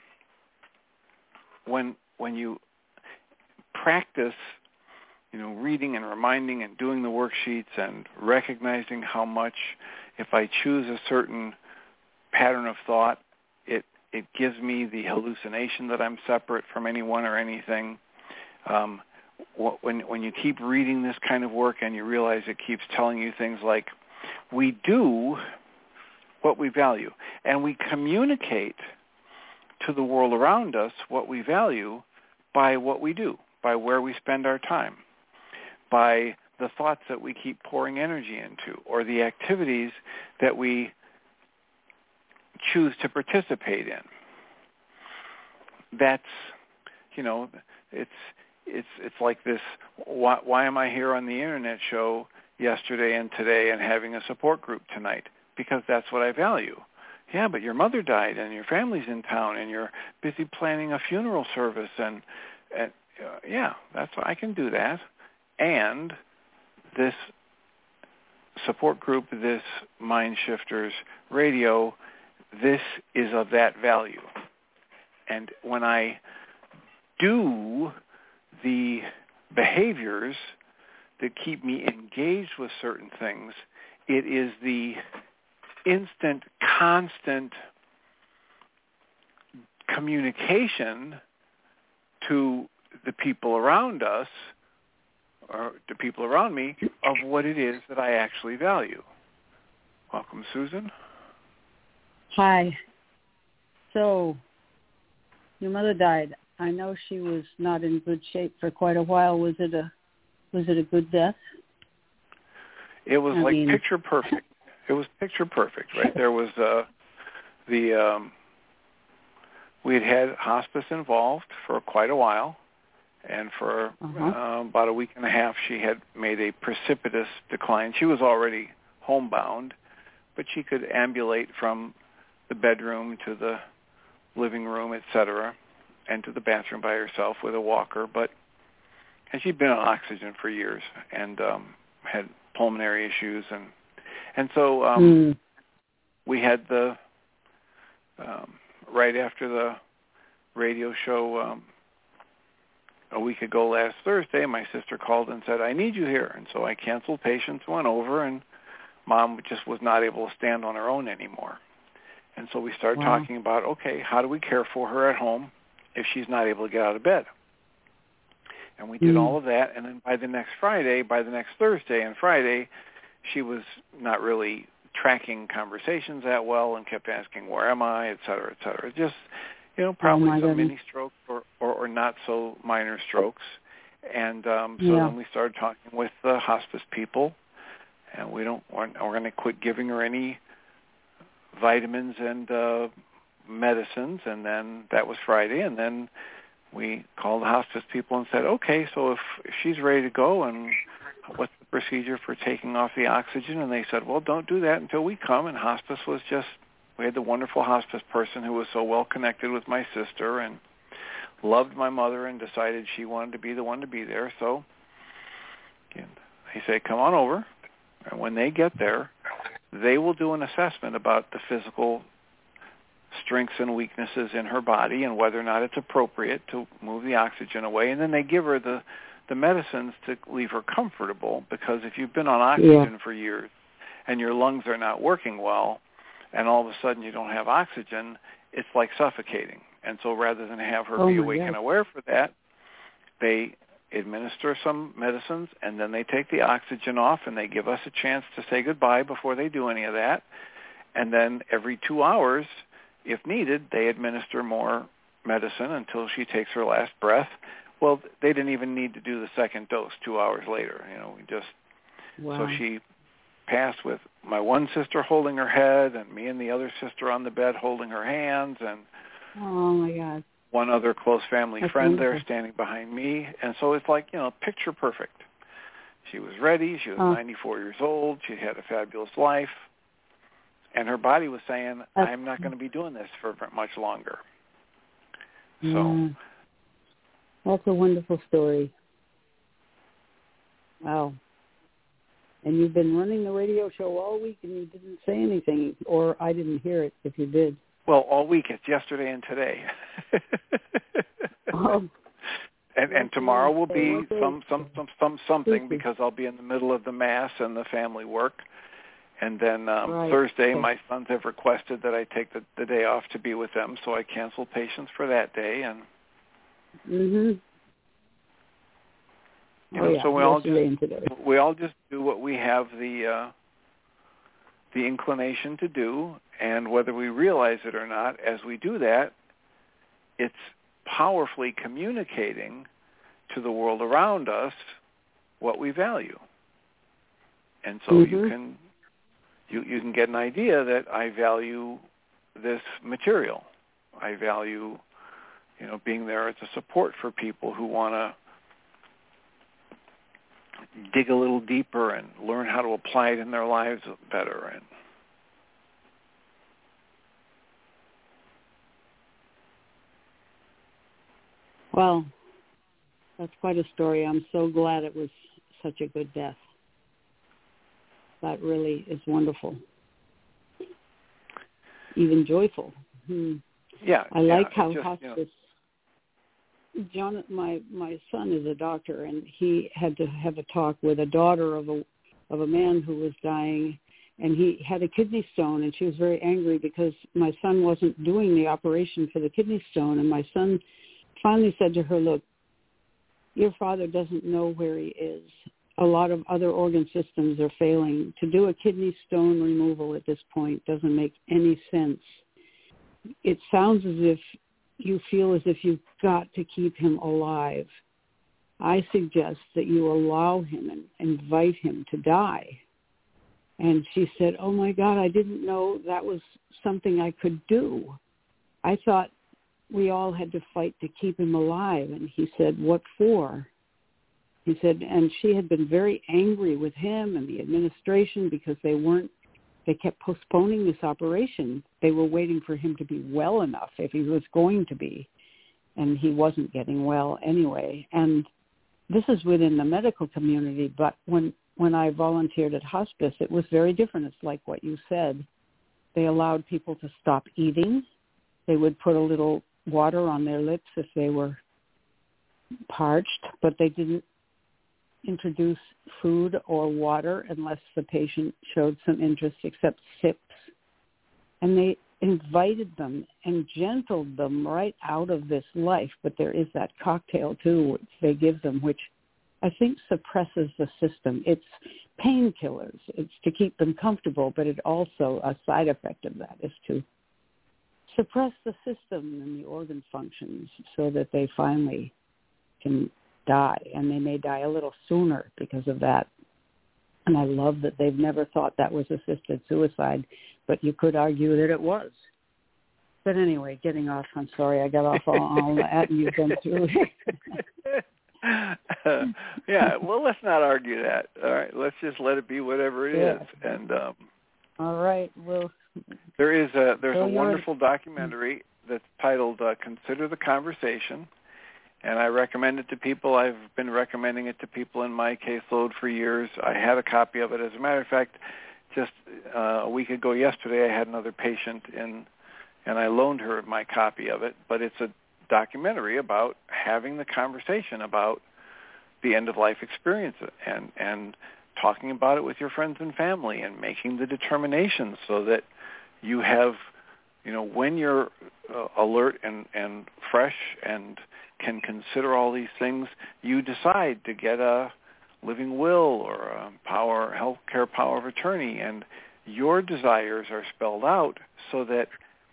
when when you practice you know, reading and reminding and doing the worksheets and recognizing how much, if I choose a certain pattern of thought, it it gives me the hallucination that I'm separate from anyone or anything. Um, when when you keep reading this kind of work and you realize it keeps telling you things like, we do what we value, and we communicate to the world around us what we value by what we do, by where we spend our time, by the thoughts that we keep pouring energy into, or the activities that we choose to participate in. That's, you know, it's it's it's like this, why, why am I here on the internet show yesterday and today and having a support group tonight? Because that's what I value. Yeah, but your mother died and your family's in town and you're busy planning a funeral service and, and uh, yeah, that's I can do that. And this support group, this Mind Shifters radio, this is of that value. And when I do the behaviors that keep me engaged with certain things, it is the instant, constant communication to the people around us, or to people around me, of what it is that I actually value. Welcome, Susan. Hi. So, your mother died. I know she was not in good shape for quite a while. Was it a was it a good death? It was I like mean... picture perfect. It was picture perfect, right? There was uh, the, um, we had had hospice involved for quite a while, and for uh-huh. uh, about a week and a half, she had made a precipitous decline. She was already homebound, but she could ambulate from the bedroom to the living room, et cetera, and to the bathroom by herself with a walker. But and she'd been on oxygen for years and um, had pulmonary issues, and and so um, mm. we had the um, right after the radio show um, a week ago last Thursday, my sister called and said, "I need you here," and so I canceled patients, went over, and Mom just was not able to stand on her own anymore. And so we started wow. talking about, okay, how do we care for her at home if she's not able to get out of bed? And we did mm. all of that, and then by the next Friday, by the next Thursday and Friday, she was not really tracking conversations that well and kept asking, where am I, et cetera, et cetera. Just, you know, probably oh some goodness. mini strokes or, or, or not so minor strokes. And um, so yeah. then we started talking with the hospice people, and we don't, we're, we're going to quit giving her any vitamins and uh, medicines. And then that was Friday, and then we called the hospice people and said, okay, so if, if she's ready to go, and what's the procedure for taking off the oxygen? And they said, well, don't do that until we come. And hospice was just, we had the wonderful hospice person who was so well connected with my sister and loved my mother and decided she wanted to be the one to be there. So and they say, come on over. And when they get there, they will do an assessment about the physical strengths and weaknesses in her body and whether or not it's appropriate to move the oxygen away. And then they give her the, the medicines to leave her comfortable, because if you've been on oxygen yeah. for years and your lungs are not working well and all of a sudden you don't have oxygen, it's like suffocating. And so rather than have her oh be awake God. and aware for that, they administer some medicines, and then they take the oxygen off, and they give us a chance to say goodbye before they do any of that. And then every two hours, if needed, they administer more medicine until she takes her last breath. Well, they didn't even need to do the second dose two hours later. You know, we just wow. so she passed with my one sister holding her head, and me and the other sister on the bed holding her hands, and oh my God. one other close family That's friend wonderful. there standing behind me. And so it's like, you know, picture perfect. She was ready. She was oh. ninety-four years old. She had a fabulous life. And her body was saying, That's, I'm not going to be doing this for much longer. yeah. So that's a wonderful story. Wow. And you've been running the radio show all week and you didn't say anything, or I didn't hear it if you did. Well, all week. It's yesterday and today. oh. And and tomorrow will be okay. some, some, some, some something, because I'll be in the middle of the Mass and the family work. And then um, right. Thursday, okay. my sons have requested that I take the, the day off to be with them, so I canceled patients for that day. And mhm. you oh, know, yeah. so we all Yesterday just we all just do what we have the uh, the inclination to do, and whether we realize it or not, as we do that, it's powerfully communicating to the world around us what we value. And so mm-hmm. you can you, you can get an idea that I value this material. I value, you know, being there as a support for people who want to dig a little deeper and learn how to apply it in their lives better. And well, that's quite a story. I'm so glad it was such a good death. That really is wonderful. Even joyful. Hmm. Yeah. I like yeah, how just, hospice... You know, John, my my son is a doctor, and he had to have a talk with a daughter of a of a man who was dying, and he had a kidney stone, and she was very angry because my son wasn't doing the operation for the kidney stone, and my son finally said to her, "Look, your father doesn't know where he is. A lot of other organ systems are failing. To do a kidney stone removal at this point doesn't make any sense. It sounds as if you feel as if you've got to keep him alive. I suggest that you allow him and invite him to die. And she said, oh, my God, I didn't know that was something I could do. I thought we all had to fight to keep him alive. And he said, what for? He said, and she had been very angry with him and the administration because they weren't, they kept postponing this operation. They were waiting for him to be well enough, if he was going to be. And he wasn't getting well anyway. And this is within the medical community, but when when I volunteered at hospice, it was very different. It's like what you said. They allowed people to stop eating. They would put a little water on their lips if they were parched, but they didn't introduce food or water unless the patient showed some interest, except sips. And they invited them and gentled them right out of this life. But there is that cocktail, too, which they give them, which I think suppresses the system. It's painkillers. It's to keep them comfortable, but it also, a side effect of that is to suppress the system and the organ functions so that they finally can die, and they may die a little sooner because of that. And I love that they've never thought that was assisted suicide, but you could argue that it was. But anyway, getting off, I'm sorry, I got off all, all that, and you've been through it. uh, yeah, well, let's not argue that. All right, let's just let it be whatever it yeah. is. And um, all right, well, there is a there's so a wonderful documentary that's titled uh, "Consider the Conversation," and I recommend it to people. I've been recommending it to people in my caseload for years. I had a copy of it. As a matter of fact, just uh, a week ago yesterday, I had another patient in, and I loaned her my copy of it. But it's a documentary about having the conversation about the end-of-life experience and, and talking about it with your friends and family and making the determinations so that you have, you know, when you're uh, alert and, and fresh and can consider all these things, you decide to get a living will or a power, healthcare power of attorney, and your desires are spelled out so that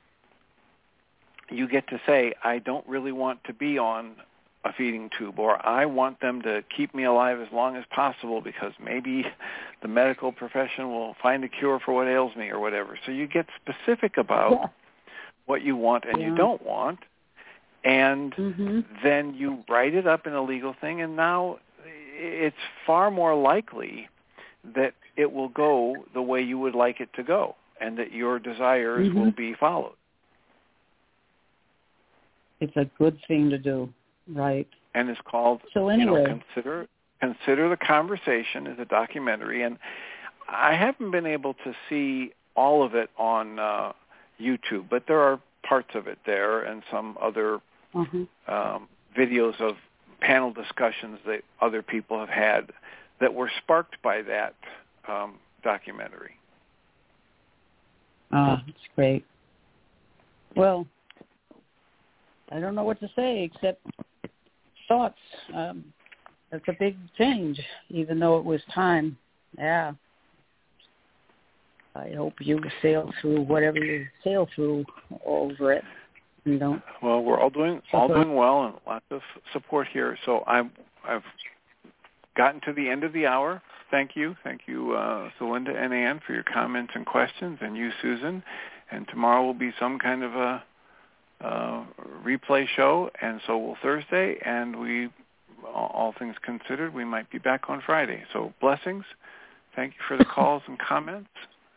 you get to say, I don't really want to be on a feeding tube, or I want them to keep me alive as long as possible because maybe the medical profession will find a cure for what ails me or whatever. So you get specific about yeah. what you want and yeah. you don't want, and mm-hmm. then you write it up in a legal thing, and now it's far more likely that it will go the way you would like it to go and that your desires mm-hmm. will be followed. It's a good thing to do, right? And it's called, so anyway. you know, Consider Consider the Conversation is a documentary, and I haven't been able to see all of it on uh, YouTube, but there are parts of it there and some other mm-hmm. um, videos of panel discussions that other people have had that were sparked by that um, documentary. Oh, that's great. Well, I don't know what to say except thoughts. Um, that's a big change, even though it was time. Yeah. I hope you sail through whatever you sail through over it. And don't well, we're all doing all doing well, and lots of support here. So I'm, I've gotten to the end of the hour. Thank you. Thank you, uh, Celinda and Ann, for your comments and questions, and you, Susan. And tomorrow will be some kind of a Uh, replay show, and so will Thursday, and we, all things considered, we might be back on Friday. So blessings. Thank you for the calls and comments.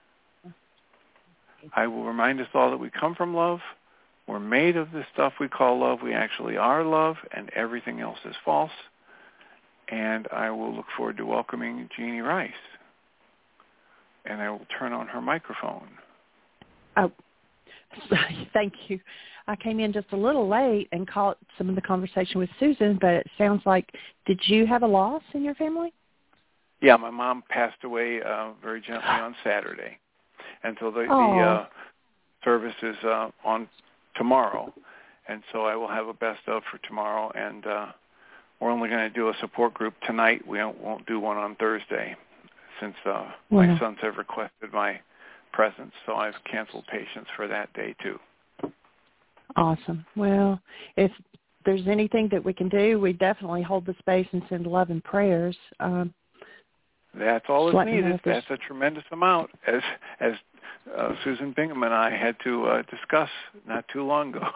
I will remind us all that we come from love. We're made of this stuff we call love. We actually are love, and everything else is false. And I will look forward to welcoming Jeannie Rice. And I will turn on her microphone. Oh, thank you. I came in just a little late and caught some of the conversation with Susan, but it sounds like, did you have a loss in your family? Yeah, my mom passed away uh, very gently on Saturday. And so the, the uh, service is uh, on tomorrow. And so I will have a best of for tomorrow. And uh, we're only going to do a support group tonight. We won't, won't do one on Thursday since uh, my yeah. sons have requested my presence. So I've canceled patients for that day, too. Awesome. Well, if there's anything that we can do, we definitely hold the space and send love and prayers. Um, That's all Just that's let me know needed. if there's- That's a tremendous amount, as as uh, Susan Bingham and I had to uh, discuss not too long ago.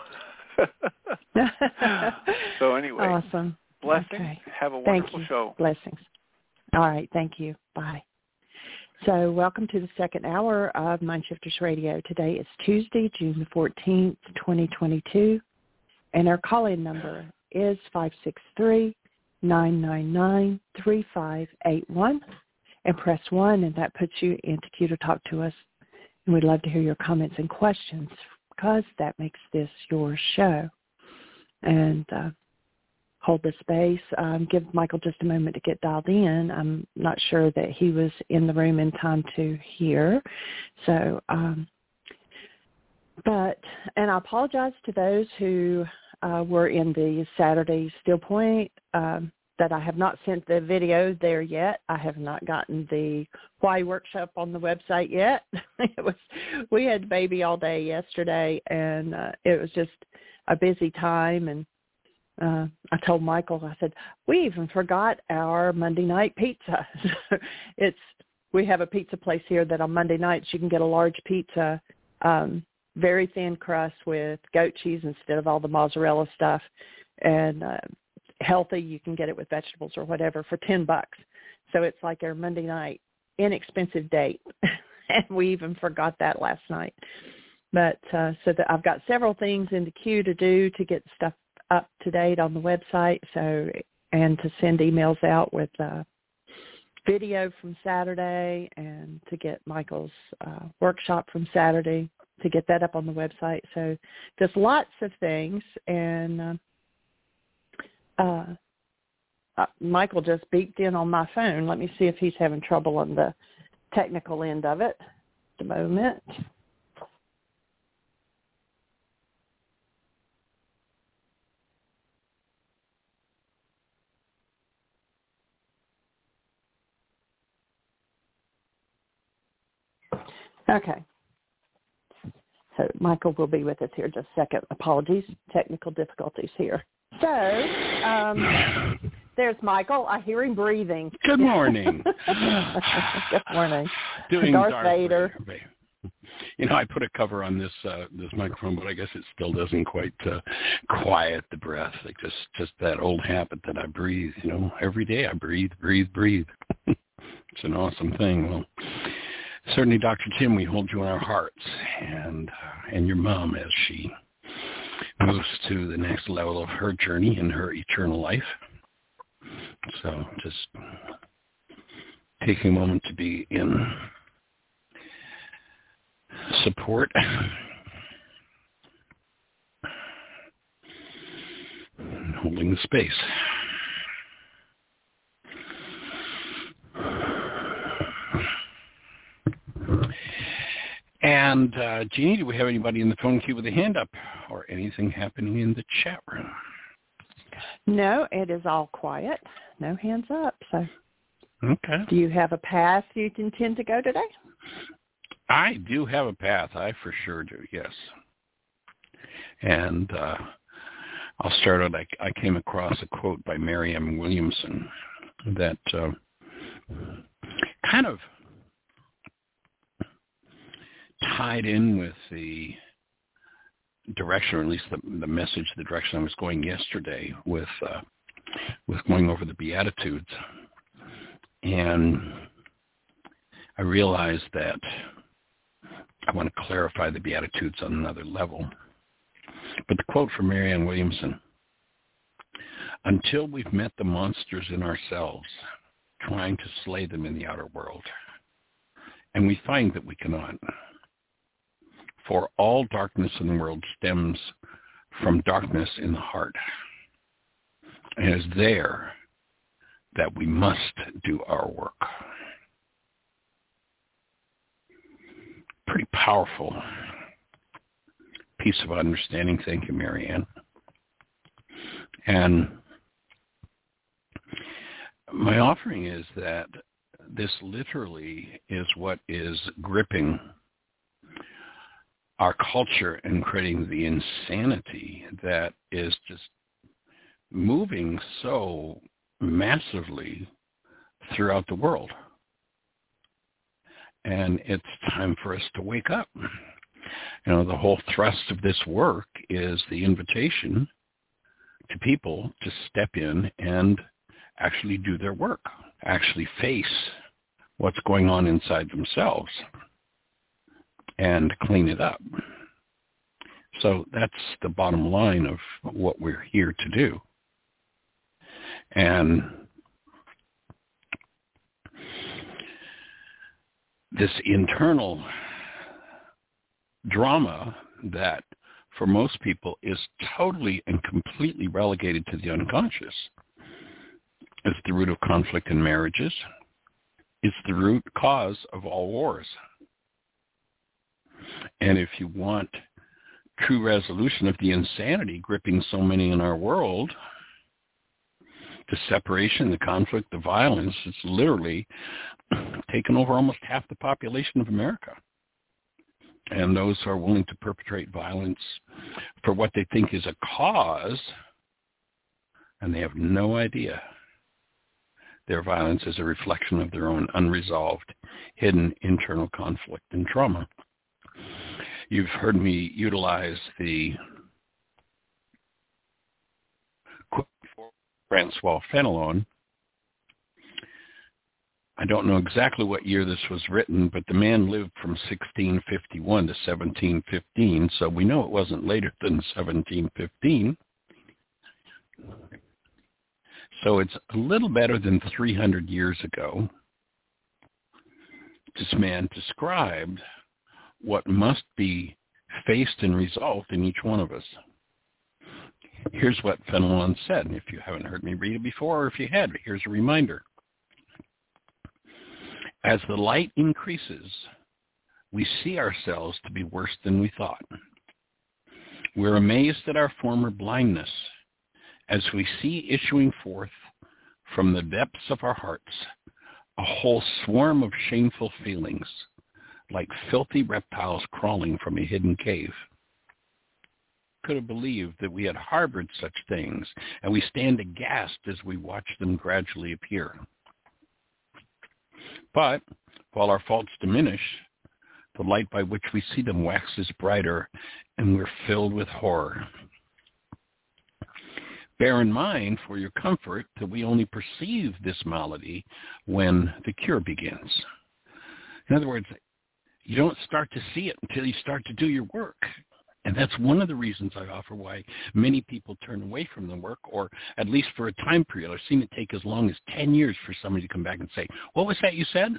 So anyway, awesome. blessings. Okay. Have a Thank wonderful you. show. Blessings. All right. Thank you. Bye. So welcome to the second hour of Mindshifters Radio. Today is Tuesday, June the fourteenth, twenty twenty-two, and our call-in number is five six three, nine nine nine, three five eight one, and press one, and that puts you into queue to talk to us. And we'd love to hear your comments and questions because that makes this your show. And uh, hold the space. Um, give Michael just a moment to get dialed in. I'm not sure that he was in the room in time to hear. So, um, but, and I apologize to those who uh, were in the Saturday Steel Point um, that I have not sent the video there yet. I have not gotten the Why workshop on the website yet. It was, we had baby all day yesterday, and uh, it was just a busy time. And uh, I told Michael, I said, we even forgot our Monday night pizza. It's, we have a pizza place here that on Monday nights you can get a large pizza, um, very thin crust with goat cheese instead of all the mozzarella stuff, and uh, healthy. You can get it with vegetables or whatever for ten bucks. So it's like our Monday night inexpensive date. And we even forgot that last night. But uh, so that I've got several things in the queue to do to get stuff up to date on the website. So, and to send emails out with uh, video from Saturday, and to get Michael's uh, workshop from Saturday, to get that up on the website. So just lots of things. And uh, uh, uh, Michael just beeped in on my phone. Let me see if he's having trouble on the technical end of it at the moment. Okay. So Michael will be with us here just a second. Apologies, technical difficulties here. So um, there's Michael. I hear him breathing. Good morning. Good morning. Doing Darth, Darth Vader. Vader. You know, I put a cover on this uh, this microphone, but I guess it still doesn't quite uh, quiet the breath. Like just just that old habit that I breathe. You know, every day I breathe, breathe, breathe. It's an awesome thing. Well, certainly, Doctor Tim, we hold you in our hearts, and uh, and your mom as she moves to the next level of her journey in her eternal life. So just taking a moment to be in support and holding the space. And, uh, Jeannie, do we have anybody in the phone queue with a hand up or anything happening in the chat room? No, it is all quiet. No hands up. So Okay. do you have a path you intend to go today? I do have a path. I for sure do, yes. And uh, I'll start out. I, I came across a quote by Marianne Williamson that uh, kind of tied in with the direction, or at least the, the message, the direction I was going yesterday with uh, with going over the Beatitudes. And I realized that I want to clarify the Beatitudes on another level. But the quote from Marianne Williamson: until we've met the monsters in ourselves, trying to slay them in the outer world, and we find that we cannot. For all darkness in the world stems from darkness in the heart. And it is there that we must do our work. Pretty powerful piece of understanding. Thank you, Marianne. And my offering is that this literally is what is gripping our culture and creating the insanity that is just moving so massively throughout the world. and it's time for us to wake up. You know, the whole thrust of this work is the invitation to people to step in and actually do their work, actually face what's going on inside themselves and clean it up. So that's the bottom line of what we're here to do. And this internal drama that for most people is totally and completely relegated to the unconscious is the root of conflict in marriages. It's the root cause of all wars. And if you want true resolution of the insanity gripping so many in our world, the separation, the conflict, the violence, it's literally taken over almost half the population of America. And those who are willing to perpetrate violence for what they think is a cause, and they have no idea their violence is a reflection of their own unresolved, hidden internal conflict and trauma. You've heard me utilize the quote from Francois Fenelon. I don't know exactly what year this was written, but the man lived from sixteen fifty-one to seventeen fifteen, so we know it wasn't later than seventeen fifteen. So it's a little better than three hundred years ago. This man described what must be faced and resolved in each one of us. Here's what Fenelon said, and if you haven't heard me read it before, or if you had, here's a reminder. As the light increases, we see ourselves to be worse than we thought. We're amazed at our former blindness as we see issuing forth from the depths of our hearts a whole swarm of shameful feelings, like filthy reptiles crawling from a hidden cave. Could have believed that we had harbored such things, and we stand aghast as we watch them gradually appear. But while our faults diminish, the light by which we see them waxes brighter, and we're filled with horror. Bear in mind, for your comfort, that we only perceive this malady when the cure begins. In other words, you don't start to see it until you start to do your work. And that's one of the reasons I offer why many people turn away from the work, or at least for a time period. I've seen it take as long as ten years for somebody to come back and say, what was that you said?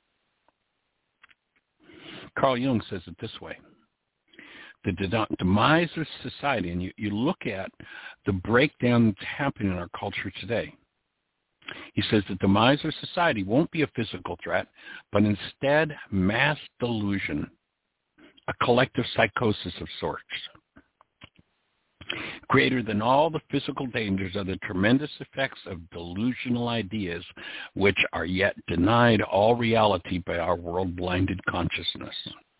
Carl Jung says it this way. The demise of society, and you, you look at the breakdown that's happening in our culture today. He says the demise of society won't be a physical threat, but instead mass delusion, a collective psychosis of sorts. Greater than all the physical dangers are the tremendous effects of delusional ideas, which are yet denied all reality by our world-blinded consciousness.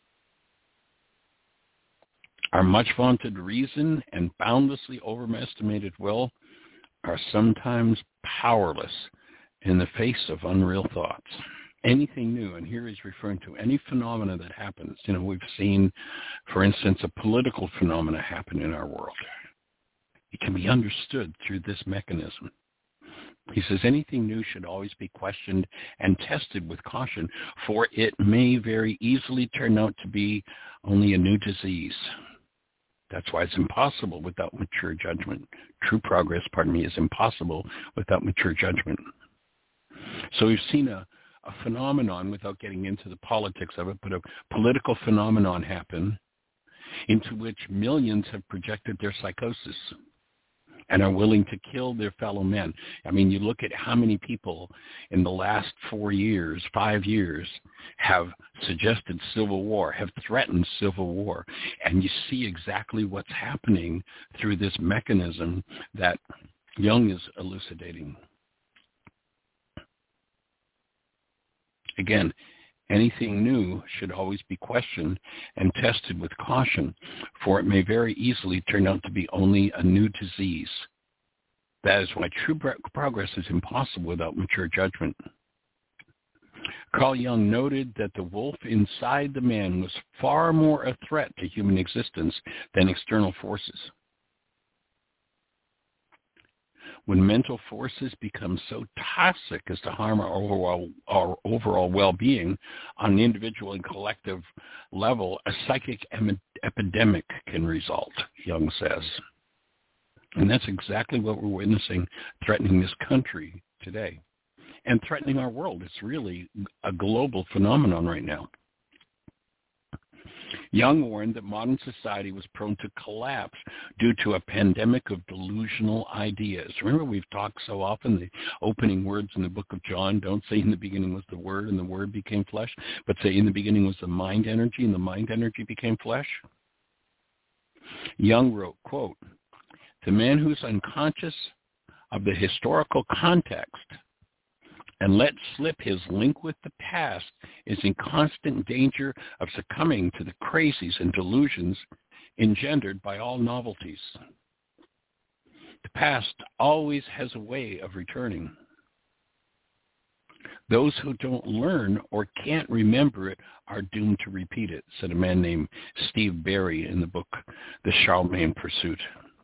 Our much vaunted reason and boundlessly overestimated will are sometimes powerless in the face of unreal thoughts. Anything new, and here he's referring to any phenomena that happens. You know, we've seen, for instance, a political phenomena happen in our world. It can be understood through this mechanism. He says anything new should always be questioned and tested with caution, for it may very easily turn out to be only a new disease. That's why it's impossible without mature judgment. True progress, pardon me, is impossible without mature judgment. So we've seen a, a phenomenon, without getting into the politics of it, but a political phenomenon happen into which millions have projected their psychosis and are willing to kill their fellow men. I mean, you look at how many people in the last four years, five years, have suggested civil war, have threatened civil war, and you see exactly what's happening through this mechanism that Jung is elucidating. Again, anything new should always be questioned and tested with caution, for it may very easily turn out to be only a new disease. That is why true progress is impossible without mature judgment. Carl Jung noted that the wolf inside the man was far more a threat to human existence than external forces. When mental forces become so toxic as to harm our overall, our overall well-being on an individual and collective level, a psychic em- epidemic can result, Jung says. And that's exactly what we're witnessing threatening this country today and threatening our world. It's really a global phenomenon right now. Jung warned that modern society was prone to collapse due to a pandemic of delusional ideas. Remember, we've talked so often, the opening words in the book of John, don't say in the beginning was the Word and the Word became flesh, but say in the beginning was the mind energy and the mind energy became flesh. Jung wrote, quote, "The man who's unconscious of the historical context and let slip his link with the past is in constant danger of succumbing to the crazies and delusions engendered by all novelties. The past always has a way of returning. Those who don't learn or can't remember it are doomed to repeat it," said a man named Steve Berry in the book The Charlemagne Pursuit.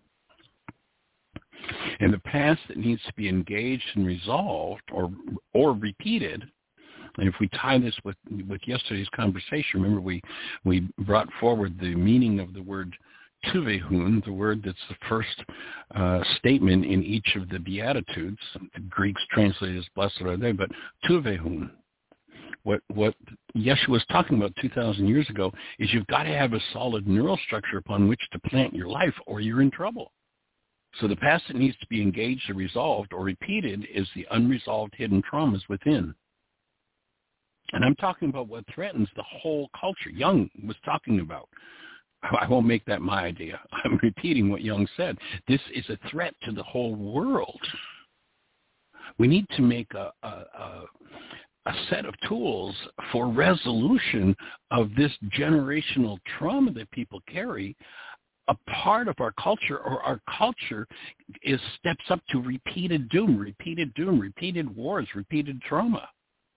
In the past, it needs to be engaged and resolved or or repeated. And if we tie this with, with yesterday's conversation, remember we, we brought forward the meaning of the word tuvehun, the word that's the first uh, statement in each of the Beatitudes. The Greeks translate as blessed are they, but tuvehun. What, what Yeshua was talking about two thousand years ago is you've got to have a solid neural structure upon which to plant your life or you're in trouble. So the past that needs to be engaged or resolved or repeated is the unresolved hidden traumas within. And I'm talking about what threatens the whole culture. Jung was talking about. I won't make that my idea. I'm repeating what Jung said. This is a threat to the whole world. We need to make a, a, a, a set of tools for resolution of this generational trauma that people carry. A part of our culture, or our culture is steps up to repeated doom, repeated doom, repeated wars, repeated trauma.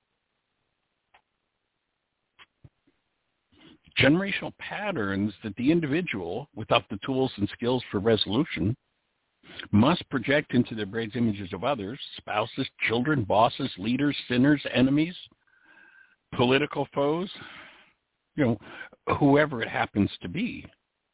Generational patterns that the individual, without the tools and skills for resolution, must project into their brains images of others, spouses, children, bosses, leaders, sinners, enemies, political foes, you know, whoever it happens to be.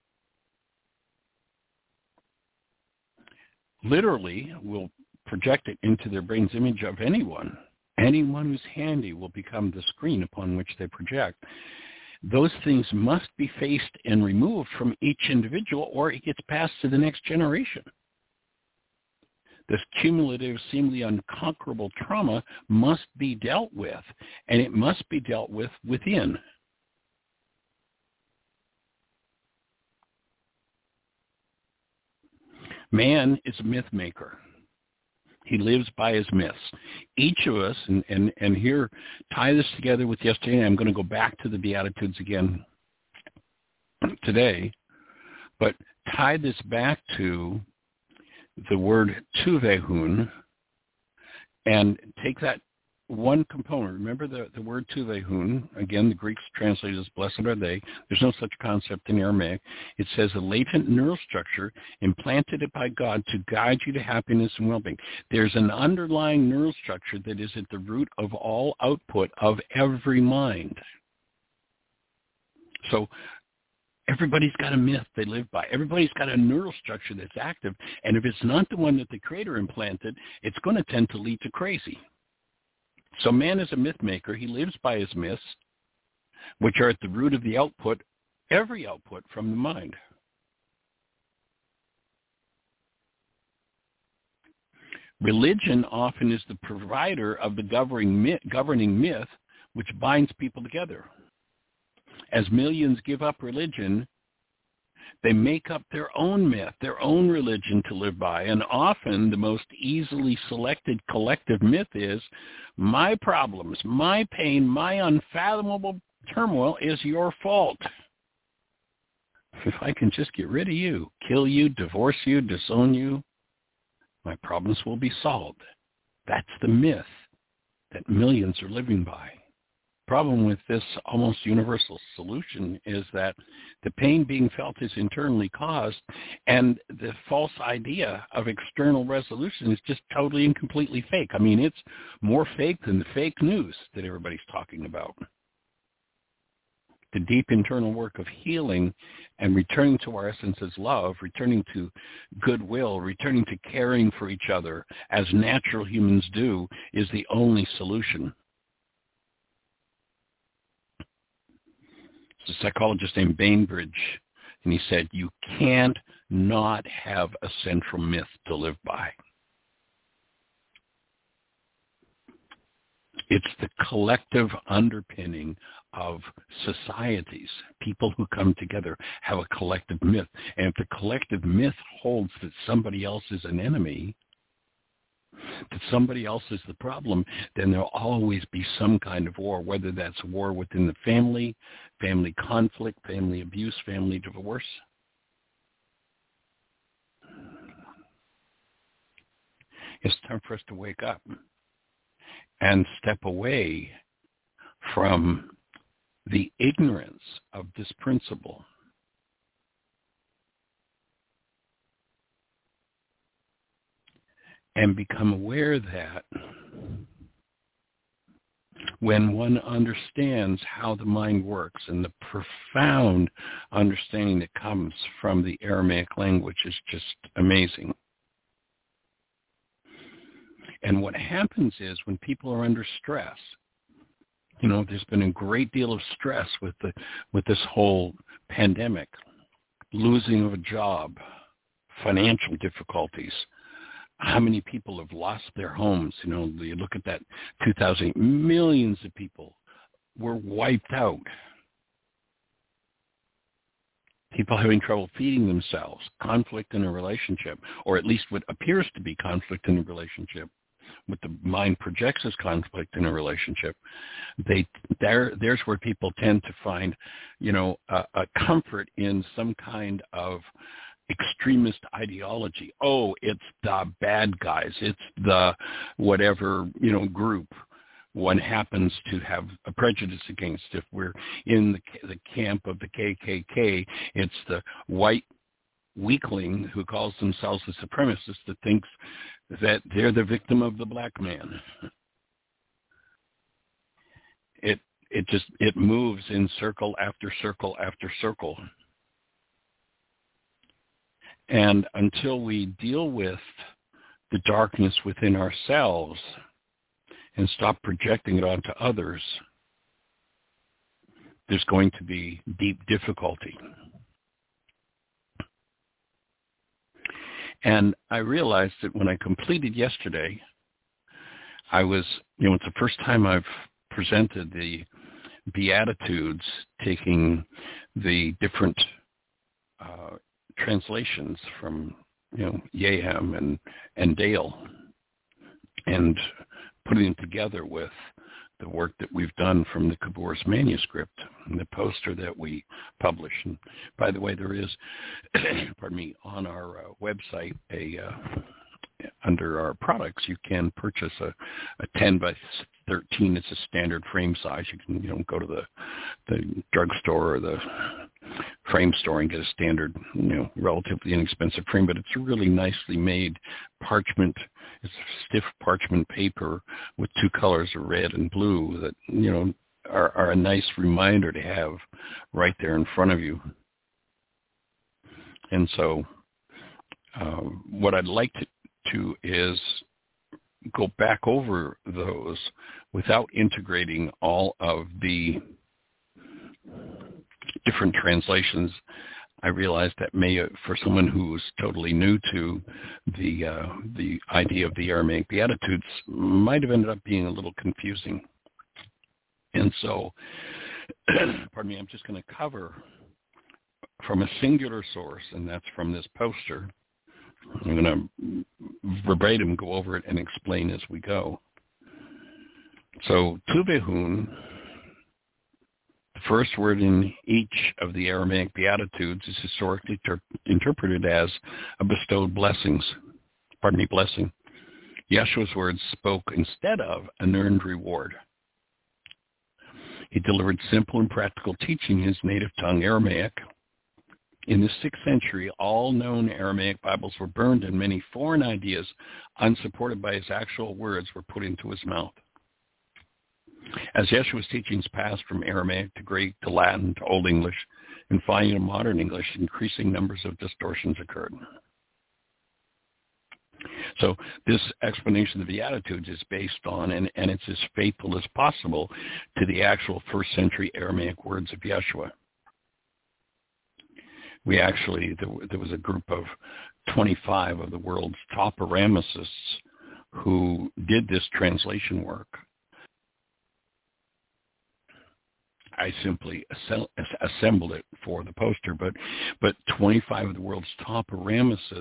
Literally will project it into their brain's image of anyone. Anyone who's handy will become the screen upon which they project. Those things must be faced and removed from each individual, or it gets passed to the next generation. This cumulative, seemingly unconquerable trauma must be dealt with, and it must be dealt with within. Man is a myth maker. He lives by his myths. Each of us, and, and, and here, tie this together with yesterday, and I'm going to go back to the Beatitudes again today, but tie this back to the word tuvehun and take that one component. Remember the, the word tuvehun, again, the Greeks translate it as blessed are they. There's no such concept in Aramaic. It says a latent neural structure implanted by God to guide you to happiness and well-being. There's an underlying neural structure that is at the root of all output of every mind. So everybody's got a myth they live by. Everybody's got a neural structure that's active, and if it's not the one that the Creator implanted, it's going to tend to lead to crazy. So man is a myth maker. He lives by his myths, which are at the root of the output, every output from the mind. Religion often is the provider of the governing myth, governing myth, which binds people together. As millions give up religion, they make up their own myth, their own religion to live by. And often the most easily selected collective myth is, my problems, my pain, my unfathomable turmoil is your fault. If I can just get rid of you, kill you, divorce you, disown you, my problems will be solved. That's the myth that millions are living by. problem with this almost universal solution is that the pain being felt is internally caused, and the false idea of external resolution is just totally and completely fake. I mean, it's more fake than the fake news that everybody's talking about. The deep internal work of healing and returning to our essence as love, returning to goodwill, returning to caring for each other as natural humans do is the only solution. There's a psychologist named Bainbridge, and he said, you can't not have a central myth to live by. It's the collective underpinning of societies. People who come together have a collective myth. And if the collective myth holds that somebody else is an enemy, that somebody else is the problem, then there'll always be some kind of war, whether that's war within the family, family conflict, family abuse, family divorce. It's time for us to wake up and step away from the ignorance of this principle. And become aware that when one understands how the mind works, and the profound understanding that comes from the Aramaic language is just amazing. And what happens is when people are under stress, you know, there's been a great deal of stress with the with this whole pandemic, losing of a job, financial difficulties. How many people have lost their homes? You know, you look at that two thousand, millions of people were wiped out. People having trouble feeding themselves, conflict in a relationship, or at least what appears to be conflict in a relationship, what the mind projects as conflict in a relationship. They there there's where people tend to find, you know, a, a comfort in some kind of extremist ideology. Oh, it's the bad guys. It's the whatever, you know, group one happens to have a prejudice against. If we're in the, the camp of the K K K, it's the white weakling who calls themselves a supremacist that thinks that they're the victim of the black man. It it just it moves in circle after circle after circle. And until we deal with the darkness within ourselves and stop projecting it onto others, there's going to be deep difficulty. And I realized that when I completed yesterday, I was, you know, it's the first time I've presented the Beatitudes, taking the different uh, translations from, you know, Yaham and, and Dale, and putting them together with the work that we've done from the Kabour's manuscript and the poster that we publish. And by the way, there is, pardon me, on our uh, website, a uh, under our products, you can purchase a, a ten by thirteen. It's a standard frame size. You can, you know, go to the the drugstore or the frame store and get a standard, you know, relatively inexpensive frame, but it's a really nicely made parchment. It's stiff parchment paper with two colors of red and blue that, you know, are, are a nice reminder to have right there in front of you. And so uh, what I'd like to, to is go back over those without integrating all of the different translations. I realized that may, for someone who's totally new to the uh, the idea of the Aramaic Beatitudes, might have ended up being a little confusing. And so, pardon me, I'm just going to cover from a singular source, and that's from this poster. I'm going to verbatim go over it and explain as we go. So, Tuvehun, the first word in each of the Aramaic Beatitudes, is historically ter- interpreted as a bestowed blessings. Pardon me, blessing. Yeshua's words spoke instead of an earned reward. He delivered simple and practical teaching in his native tongue, Aramaic. In the sixth century, all known Aramaic Bibles were burned, and many foreign ideas, unsupported by his actual words, were put into his mouth. As Yeshua's teachings passed from Aramaic to Greek to Latin to Old English, and finally to modern English, increasing numbers of distortions occurred. So this explanation of the Beatitudes is based on, and, and it's as faithful as possible to the actual first century Aramaic words of Yeshua. We actually, there, there was a group of twenty-five of the world's top Aramicists who did this translation work. I simply assembled it for the poster, but but twenty-five of the world's top Aramicists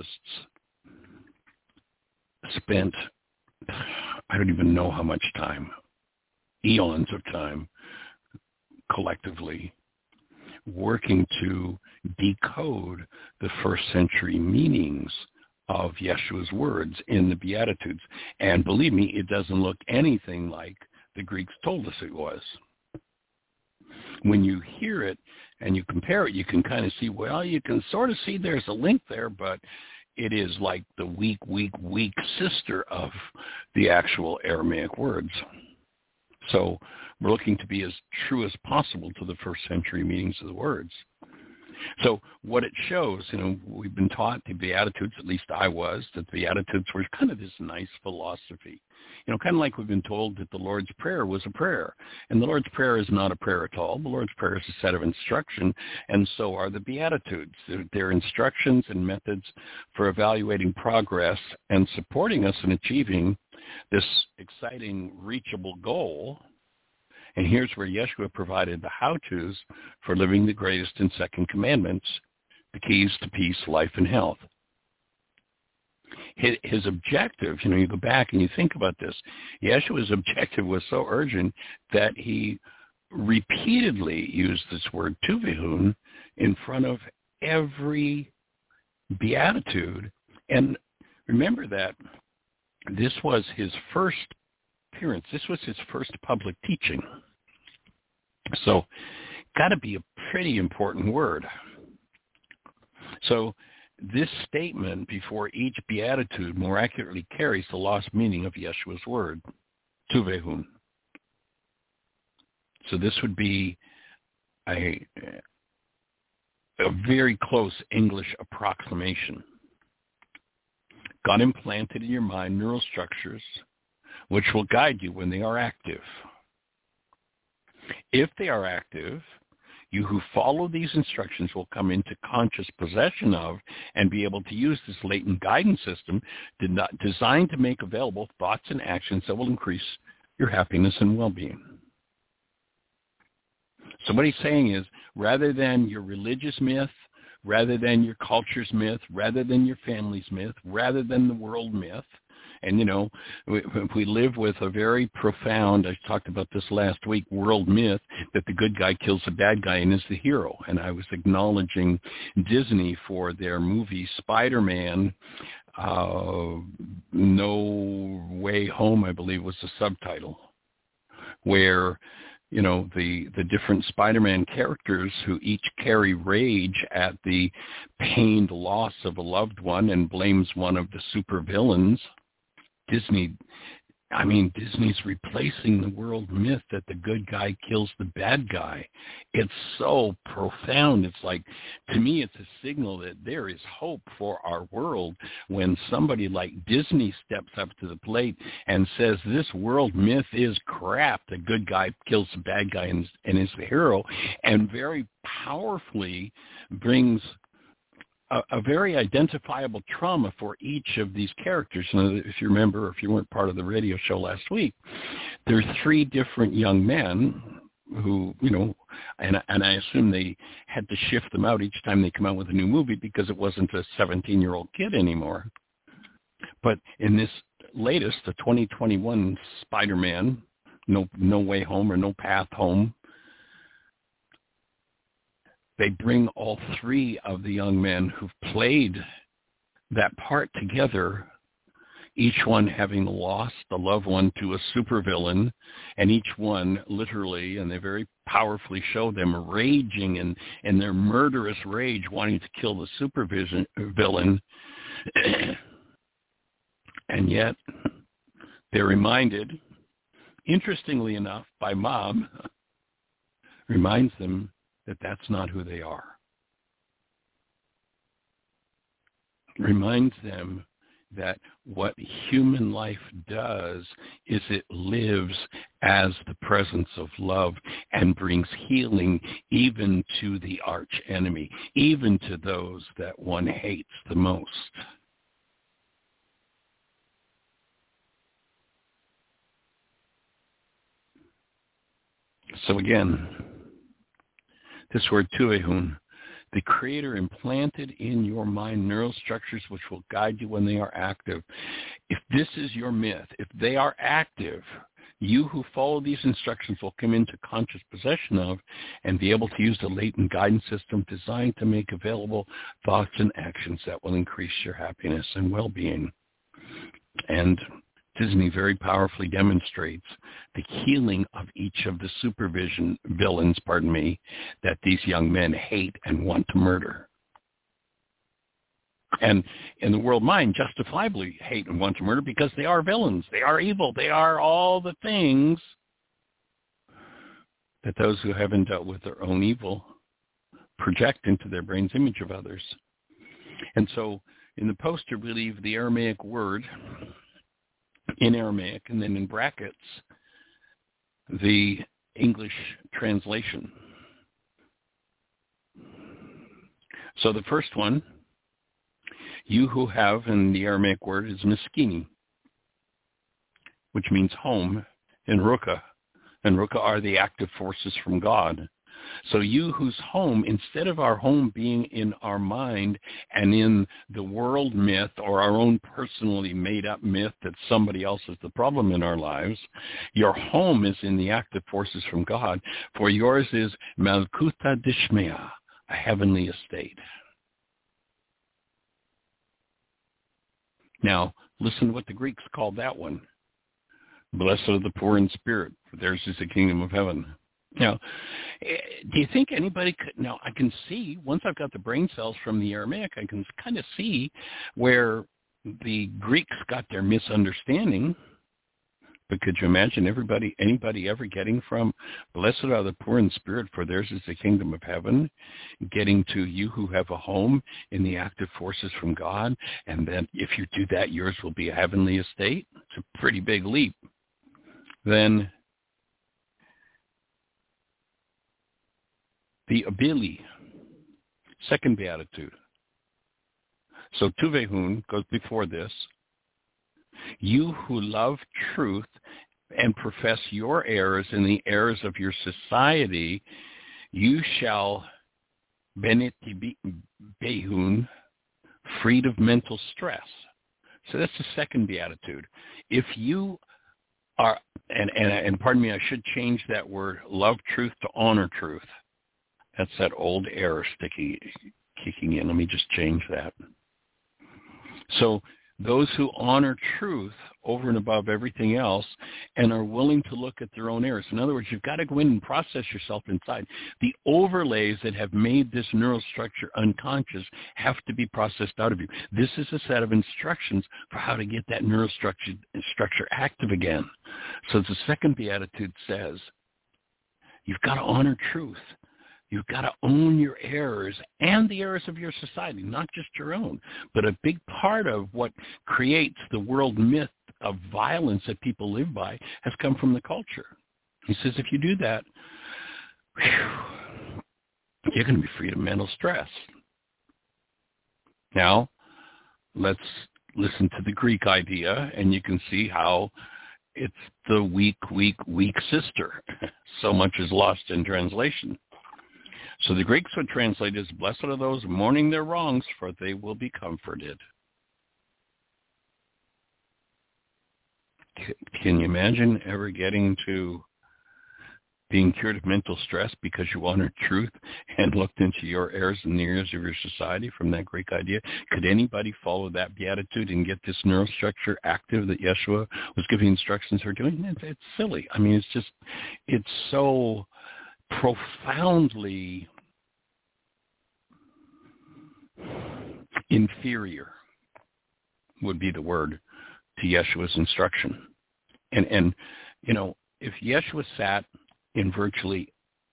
spent, I don't even know how much time, eons of time, collectively, working to decode the first century meanings of Yeshua's words in the Beatitudes. And believe me, it doesn't look anything like the Greeks told us it was. When you hear it and you compare it, you can kind of see, well, you can sort of see there's a link there, but it is like the weak, weak, weak sister of the actual Aramaic words. So we're looking to be as true as possible to the first century meanings of the words. So what it shows, you know, we've been taught the Beatitudes, at least I was, that the Beatitudes were kind of this nice philosophy. You know, kind of like we've been told that the Lord's Prayer was a prayer. And the Lord's Prayer is not a prayer at all. The Lord's Prayer is a set of instruction, and so are the Beatitudes. They're, they're instructions and methods for evaluating progress and supporting us in achieving this exciting, reachable goal. And here's where Yeshua provided the how-tos for living the greatest and second commandments, the keys to peace, life, and health. His, his objective, you know, you go back and you think about this, Yeshua's objective was so urgent that he repeatedly used this word tuvehun in front of every beatitude. And remember that this was his first appearance. This was his first public teaching. So, got to be a pretty important word. So, this statement before each beatitude more accurately carries the lost meaning of Yeshua's word, tuvehun. So this would be a, a very close English approximation. God implanted in your mind neural structures which will guide you when they are active. If they are active, you who follow these instructions will come into conscious possession of and be able to use this latent guidance system designed to make available thoughts and actions that will increase your happiness and well-being. So what he's saying is, rather than your religious myth, rather than your culture's myth, rather than your family's myth, rather than the world myth, and, you know, we, we live with a very profound, I talked about this last week, world myth that the good guy kills the bad guy and is the hero. And I was acknowledging Disney for their movie Spider-Man, uh, No Way Home, I believe was the subtitle, where, you know, the, the different Spider-Man characters who each carry rage at the pained loss of a loved one and blames one of the supervillains. Disney, I mean, Disney's replacing the world myth that the good guy kills the bad guy. It's so profound. It's like, to me, it's a signal that there is hope for our world when somebody like Disney steps up to the plate and says, this world myth is crap. The good guy kills the bad guy and, and is the hero, and very powerfully brings A, a very identifiable trauma for each of these characters. And if you remember, if you weren't part of the radio show last week, there are three different young men who, you know, and, and I assume they had to shift them out each time they come out with a new movie because it wasn't a seventeen-year-old kid anymore. But in this latest, the twenty twenty-one Spider-Man, No, No Way Home or No Path Home, they bring all three of the young men who've played that part together each one having lost a loved one to a supervillain, and each one literally, and they very powerfully show them raging in, in their murderous rage, wanting to kill the supervillain. And yet they're reminded, interestingly enough, by Mom, reminds them that that's not who they are. Reminds them that what human life does is it lives as the presence of love and brings healing even to the arch enemy, even to those that one hates the most. So again, this word tuvehun, the Creator implanted in your mind neural structures which will guide you when they are active. If this is your myth, if they are active, you who follow these instructions will come into conscious possession of and be able to use the latent guidance system designed to make available thoughts and actions that will increase your happiness and well-being. And Disney very powerfully demonstrates the healing of each of the supervision villains, pardon me, that these young men hate and want to murder. And in the world mind, justifiably hate and want to murder because they are villains. They are evil. They are all the things that those who haven't dealt with their own evil project into their brain's image of others. And so in the poster, we leave the Aramaic word in Aramaic, and then in brackets, the English translation. So the first one, you who have, in the Aramaic word, is miskini, which means home, and ruka. And ruka are the active forces from God. So you whose home, instead of our home being in our mind and in the world myth or our own personally made-up myth that somebody else is the problem in our lives, your home is in the active forces from God, for yours is Malkuta Dishmea, a heavenly estate. Now, listen to what the Greeks called that one. Blessed are the poor in spirit, for theirs is the kingdom of heaven. Now, do you think anybody could, now I can see, once I've got the brain cells from the Aramaic, I can kind of see where the Greeks got their misunderstanding. But could you imagine everybody, anybody ever getting from, blessed are the poor in spirit, for theirs is the kingdom of heaven, getting to you who have a home in the active forces from God, and then if you do that, yours will be a heavenly estate? It's a pretty big leap. Then the Abili, second beatitude. So tuvehun goes before this. You who love truth and profess your errors and the errors of your society, you shall benetibehun, freed of mental stress. So that's the second beatitude. If you are, and, and, and pardon me, I should change that word, love truth to honor truth. That's that old error sticky, kicking in. Let me just change that. So those who honor truth over and above everything else and are willing to look at their own errors. In other words, you've got to go in and process yourself inside. The overlays that have made this neural structure unconscious have to be processed out of you. This is a set of instructions for how to get that neural structure, structure active again. So the second beatitude says, you've got to honor truth. You've got to own your errors and the errors of your society, not just your own. But a big part of what creates the world myth of violence that people live by has come from the culture. He says if you do that, whew, you're going to be free of mental stress. Now, let's listen to the Greek idea, and you can see how it's the weak, weak, weak sister. So much is lost in translation. So the Greeks would translate as, blessed are those mourning their wrongs, for they will be comforted. Can you imagine ever getting to being cured of mental stress because you honored truth and looked into your heirs and the heirs of your society from that Greek idea? Could anybody follow that beatitude and get this neurostructure active that Yeshua was giving instructions for doing? It's, it's silly. I mean, it's just, it's so profoundly inferior would be the word to Yeshua's instruction. And, and you know, if Yeshua sat in virtually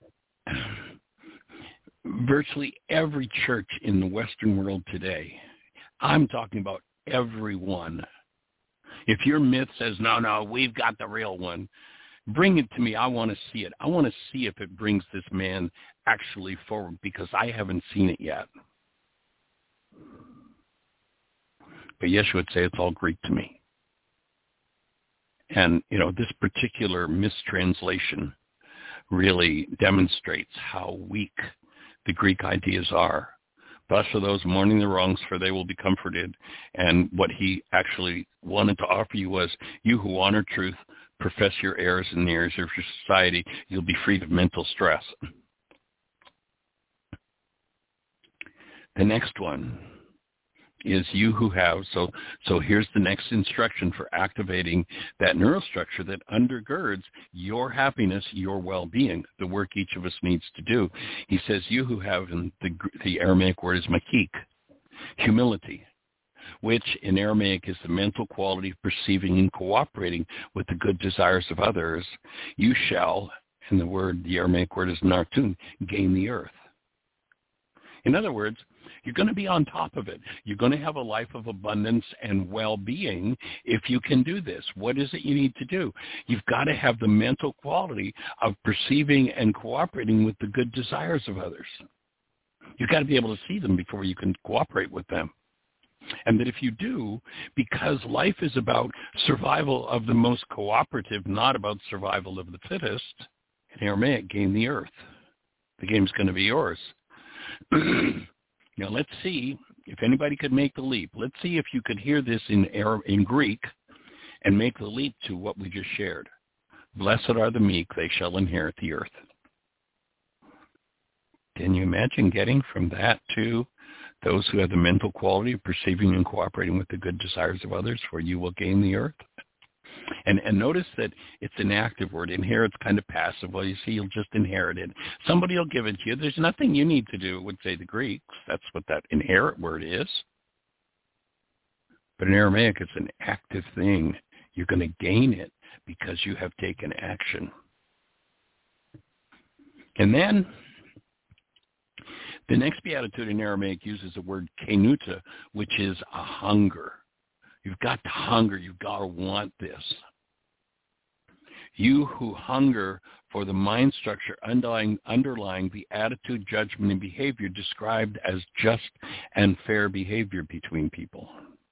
virtually every church in the Western world today, I'm talking about everyone. If your myth says, no, no, we've got the real one, bring it to me. I want to see it. I want to see if it brings this man actually forward, because I haven't seen it yet. But Yeshua would say it's all Greek to me. And, you know, this particular mistranslation really demonstrates how weak the Greek ideas are. Blessed are those mourning their wrongs, for they will be comforted. And what he actually wanted to offer you was, you who honor truth, profess your heirs and the heirs of your society, you'll be freed of mental stress. The next one is you who have, so so here's the next instruction for activating that neurostructure that undergirds your happiness, your well-being, the work each of us needs to do. He says, you who have, and the, the Aramaic word is makik, humility, which in Aramaic is the mental quality of perceiving and cooperating with the good desires of others, you shall, and the word, the Aramaic word is nartun, gain the earth. In other words, you're going to be on top of it. You're going to have a life of abundance and well-being if you can do this. What is it you need to do? You've got to have the mental quality of perceiving and cooperating with the good desires of others. You've got to be able to see them before you can cooperate with them. And that if you do, because life is about survival of the most cooperative, not about survival of the fittest, in Aramaic, gain the earth. The game's going to be yours. Now, let's see if anybody could make the leap. Let's see if you could hear this in in Greek and make the leap to what we just shared. Blessed are the meek, they shall inherit the earth. Can you imagine getting from that to those who have the mental quality of perceiving and cooperating with the good desires of others, for you will gain the earth? And and notice that it's an active word. Inherit's kind of passive. Well, you see, you'll just inherit it. Somebody will give it to you. There's nothing you need to do, would say the Greeks. That's what that inherit word is. But in Aramaic, it's an active thing. You're going to gain it because you have taken action. And then the next beatitude in Aramaic uses the word kenuta, which is a hunger. You've got to hunger. You've got to want this. You who hunger for the mind structure underlying, underlying the attitude, judgment, and behavior described as just and fair behavior between people.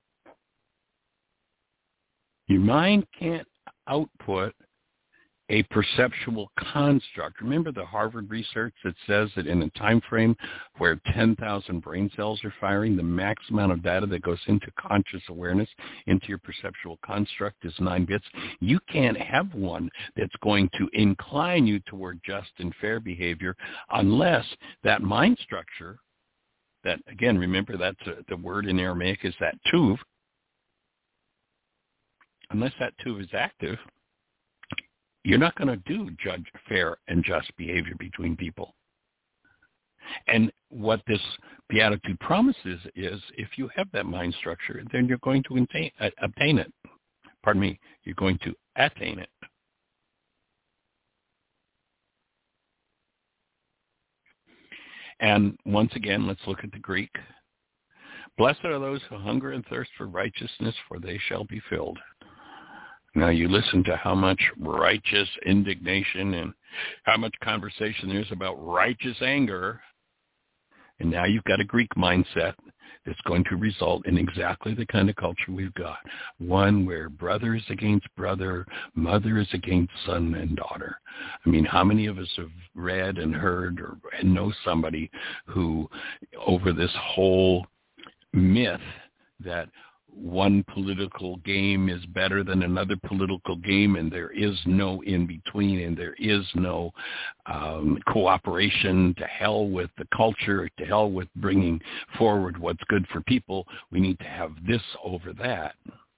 Your mind can't output a perceptual construct. Remember the Harvard research that says that in a time frame where ten thousand brain cells are firing, the max amount of data that goes into conscious awareness, into your perceptual construct, is nine bits. You can't have one that's going to incline you toward just and fair behavior unless that mind structure, that, again, remember that's a, the word in Aramaic is that tuv, unless that tuv is active, you're not going to do judge fair and just behavior between people. And what this beatitude promises is if you have that mind structure, then you're going to attain, uh, obtain it. Pardon me, you're going to attain it. And once again, let's look at the Greek. Blessed are those who hunger and thirst for righteousness, for they shall be filled. Now you listen to how much righteous indignation and how much conversation there is about righteous anger, and now you've got a Greek mindset that's going to result in exactly the kind of culture we've got. One where brother is against brother, mother is against son and daughter. I mean, how many of us have read and heard or and know somebody who, over this whole myth that one political game is better than another political game, and there is no in between, and there is no um, cooperation. To hell with the culture, to hell with bringing forward what's good for people. We need to have this over that.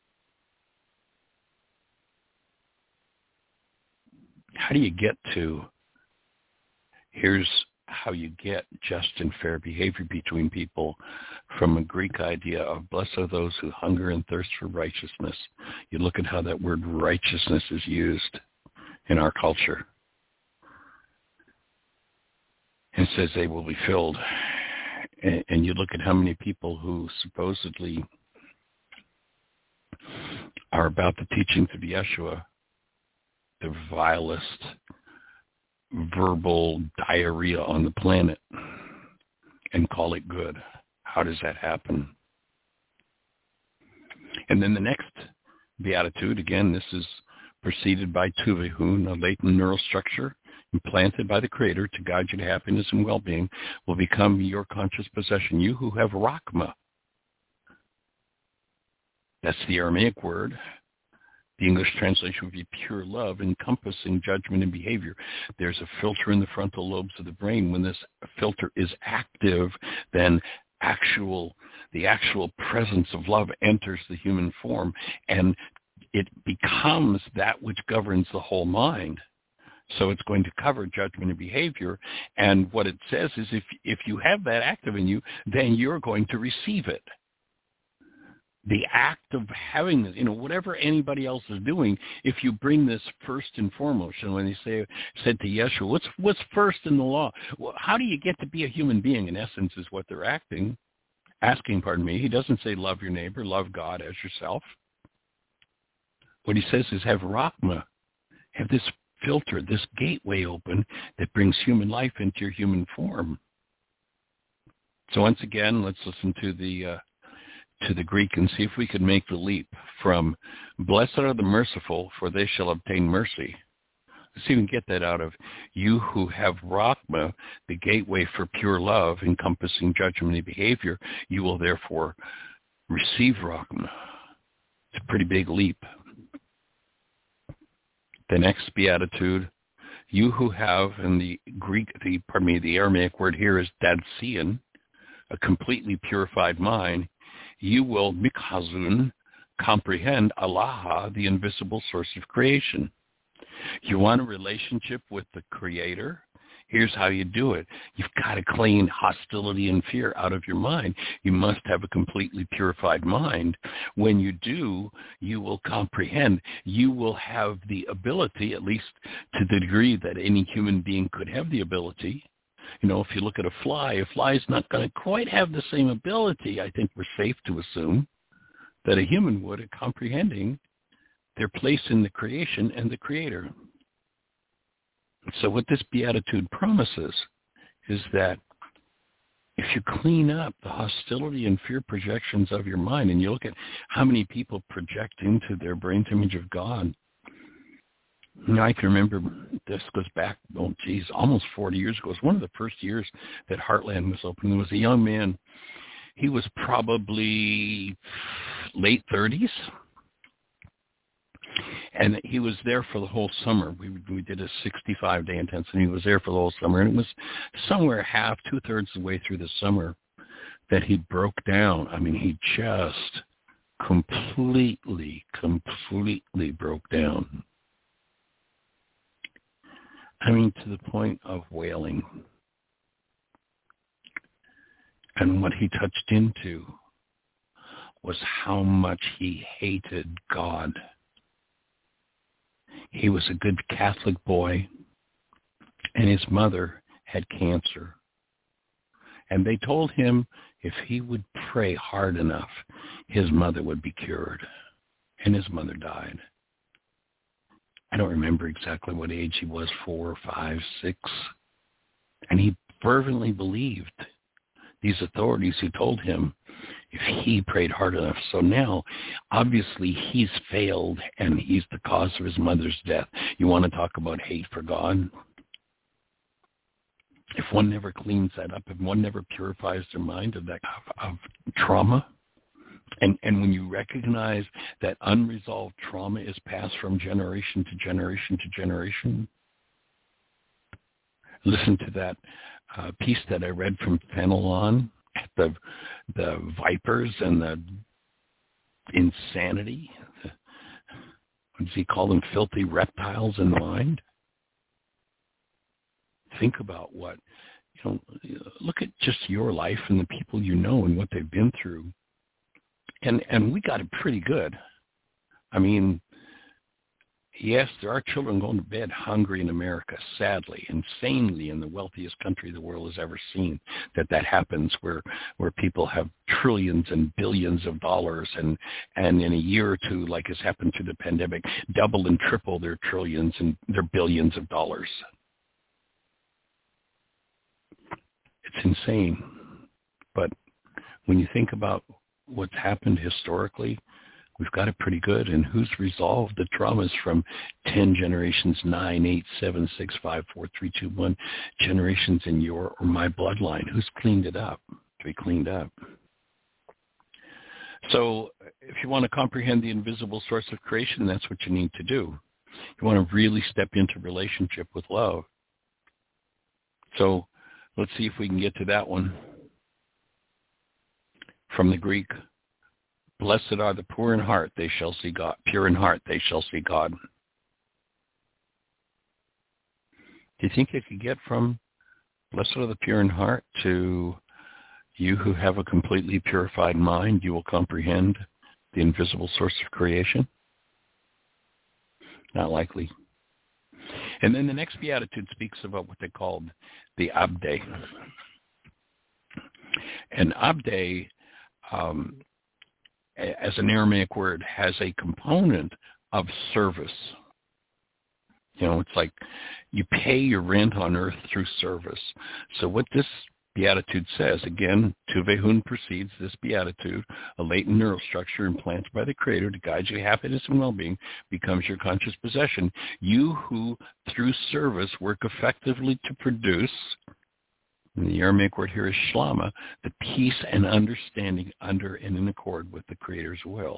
How do you get to, here's how you get just and fair behavior between people from a Greek idea of blessed are those who hunger and thirst for righteousness. You look at how that word righteousness is used in our culture. It says they will be filled. And, and you look at how many people who supposedly are about the teachings of Yeshua, the vilest verbal diarrhea on the planet, and call it good. How does that happen? And then the next beatitude, again, this is preceded by Tuvihun, a latent neural structure implanted by the Creator to guide you to happiness and well-being, will become your conscious possession. You who have Rachma. That's the Aramaic word. The English translation would be pure love, encompassing judgment and behavior. There's a filter in the frontal lobes of the brain. When this filter is active, then actual, the actual presence of love enters the human form, and it becomes that which governs the whole mind. So it's going to cover judgment and behavior. And what it says is if if you have that active in you, then you're going to receive it. The act of having this, you know, whatever anybody else is doing, if you bring this first and foremost, and when they say, said to Yeshua, what's what's first in the law? Well, how do you get to be a human being? In essence, is what they're acting, asking, pardon me. He doesn't say love your neighbor, love God as yourself. What he says is have Rachma, have this filter, this gateway open that brings human life into your human form. So once again, let's listen to the uh, to the Greek and see if we could make the leap from blessed are the merciful, for they shall obtain mercy. Let's see if we can get that out of you who have Rachma, the gateway for pure love, encompassing judgment and behavior. You will therefore receive Rachma. It's a pretty big leap. The next beatitude, you who have, in the Greek, the pardon me, the Aramaic word here is dadsian, a completely purified mind. You will, mikhazun, comprehend Allah, the invisible source of creation. You want a relationship with the Creator? Here's how you do it. You've got to clean hostility and fear out of your mind. You must have a completely purified mind. When you do, you will comprehend. You will have the ability, at least to the degree that any human being could have the ability. You know, if you look at a fly, a fly is not going to quite have the same ability, I think we're safe to assume, that a human would at comprehending their place in the creation and the Creator. So what this beatitude promises is that if you clean up the hostility and fear projections of your mind, and you look at how many people project into their brain's image of God. You know, I can remember, this goes back, oh geez, almost forty years ago. It was one of the first years that Heartland was open. There was a young man. He was probably late thirties. And he was there for the whole summer. We we did a sixty-five day intensive, and he was there for the whole summer. And it was somewhere half, two-thirds of the way through the summer that he broke down. I mean, he just completely, completely broke down. I mean, to the point of wailing. And what he touched into was how much he hated God. He was a good Catholic boy, and his mother had cancer. And they told him if he would pray hard enough, his mother would be cured. And his mother died. I don't remember exactly what age he was, four, five, six. And he fervently believed these authorities who told him if he prayed hard enough. So now, obviously, he's failed, and he's the cause of his mother's death. You want to talk about hate for God? If one never cleans that up, if one never purifies their mind of that of, of trauma, And and when you recognize that unresolved trauma is passed from generation to generation to generation, listen to that uh, piece that I read from Fenelon, the the vipers and the insanity. The, what does he call them? Filthy reptiles in the mind. Think about what, you know, look at just your life and the people you know and what they've been through. And and we got it pretty good. I mean, yes, there are children going to bed hungry in America, sadly, insanely, in the wealthiest country the world has ever seen, that that happens, where where people have trillions and billions of dollars, and, and in a year or two, like has happened through the pandemic, double and triple their trillions and their billions of dollars. It's insane. But when you think about what's happened historically, we've got it pretty good. And who's resolved the traumas from ten generations, nine, eight, seven, six, five, four, three, two, one generations in your or my bloodline? Who's cleaned it up to be cleaned up? So if you want to comprehend the invisible source of creation, that's what you need to do. You want to really step into relationship with love. So let's see if we can get to that one. From the Greek, blessed are the poor in heart, they shall see God. Pure in heart, they shall see God. Do you think you could get from blessed are the pure in heart to you who have a completely purified mind, you will comprehend the invisible source of creation? Not likely. And then the next beatitude speaks about what they called the Abde. And Abde, um, as an Aramaic word, has a component of service. You know, it's like you pay your rent on earth through service. So what this beatitude says, again, Tuvehun precedes this beatitude, a latent neural structure implanted by the Creator to guide you to happiness and well-being becomes your conscious possession. You who, through service, work effectively to produce, and the Aramaic word here is shlama, the peace and understanding under and in accord with the Creator's will.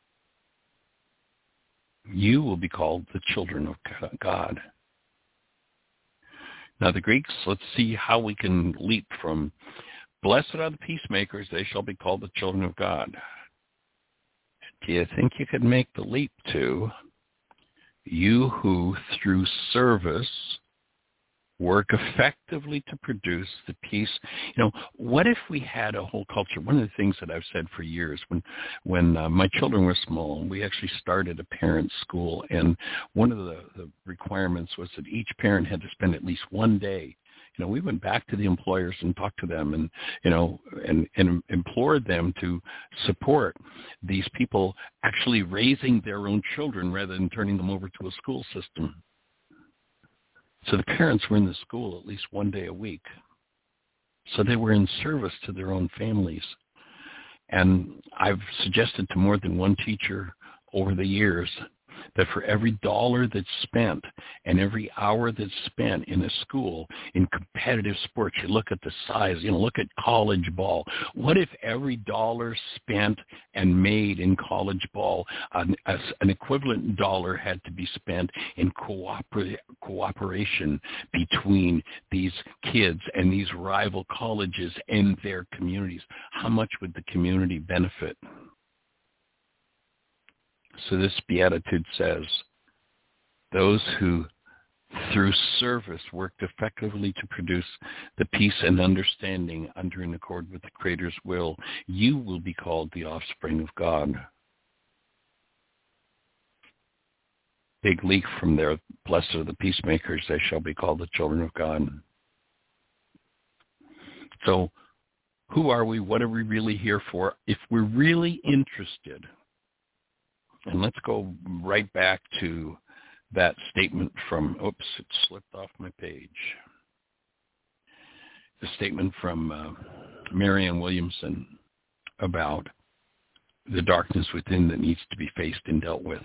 You will be called the children of God. Now the Greeks, let's see how we can leap from blessed are the peacemakers, they shall be called the children of God. Do you think you could make the leap to you who through service work effectively to produce the peace? You know, what if we had a whole culture? One of the things that I've said for years, when when uh, my children were small, we actually started a parent school, and one of the, the requirements was that each parent had to spend at least one day. You know, we went back to the employers and talked to them, and you know, and, and implored them to support these people actually raising their own children rather than turning them over to a school system. So the parents were in the school at least one day a week. So they were in service to their own families. And I've suggested to more than one teacher over the years that for every dollar that's spent and every hour that's spent in a school in competitive sports, you look at the size, you know, look at college ball. What if every dollar spent and made in college ball, an, an equivalent dollar had to be spent in cooper, cooperation between these kids and these rival colleges and their communities? How much would the community benefit? So this beatitude says, those who through service worked effectively to produce the peace and understanding under and accord with the Creator's will, you will be called the offspring of God. Big leak from there, blessed are the peacemakers, they shall be called the children of God. So who are we? What are we really here for? If we're really interested, and let's go right back to that statement from, oops, it slipped off my page. The statement from uh, Marianne Williamson about the darkness within that needs to be faced and dealt with.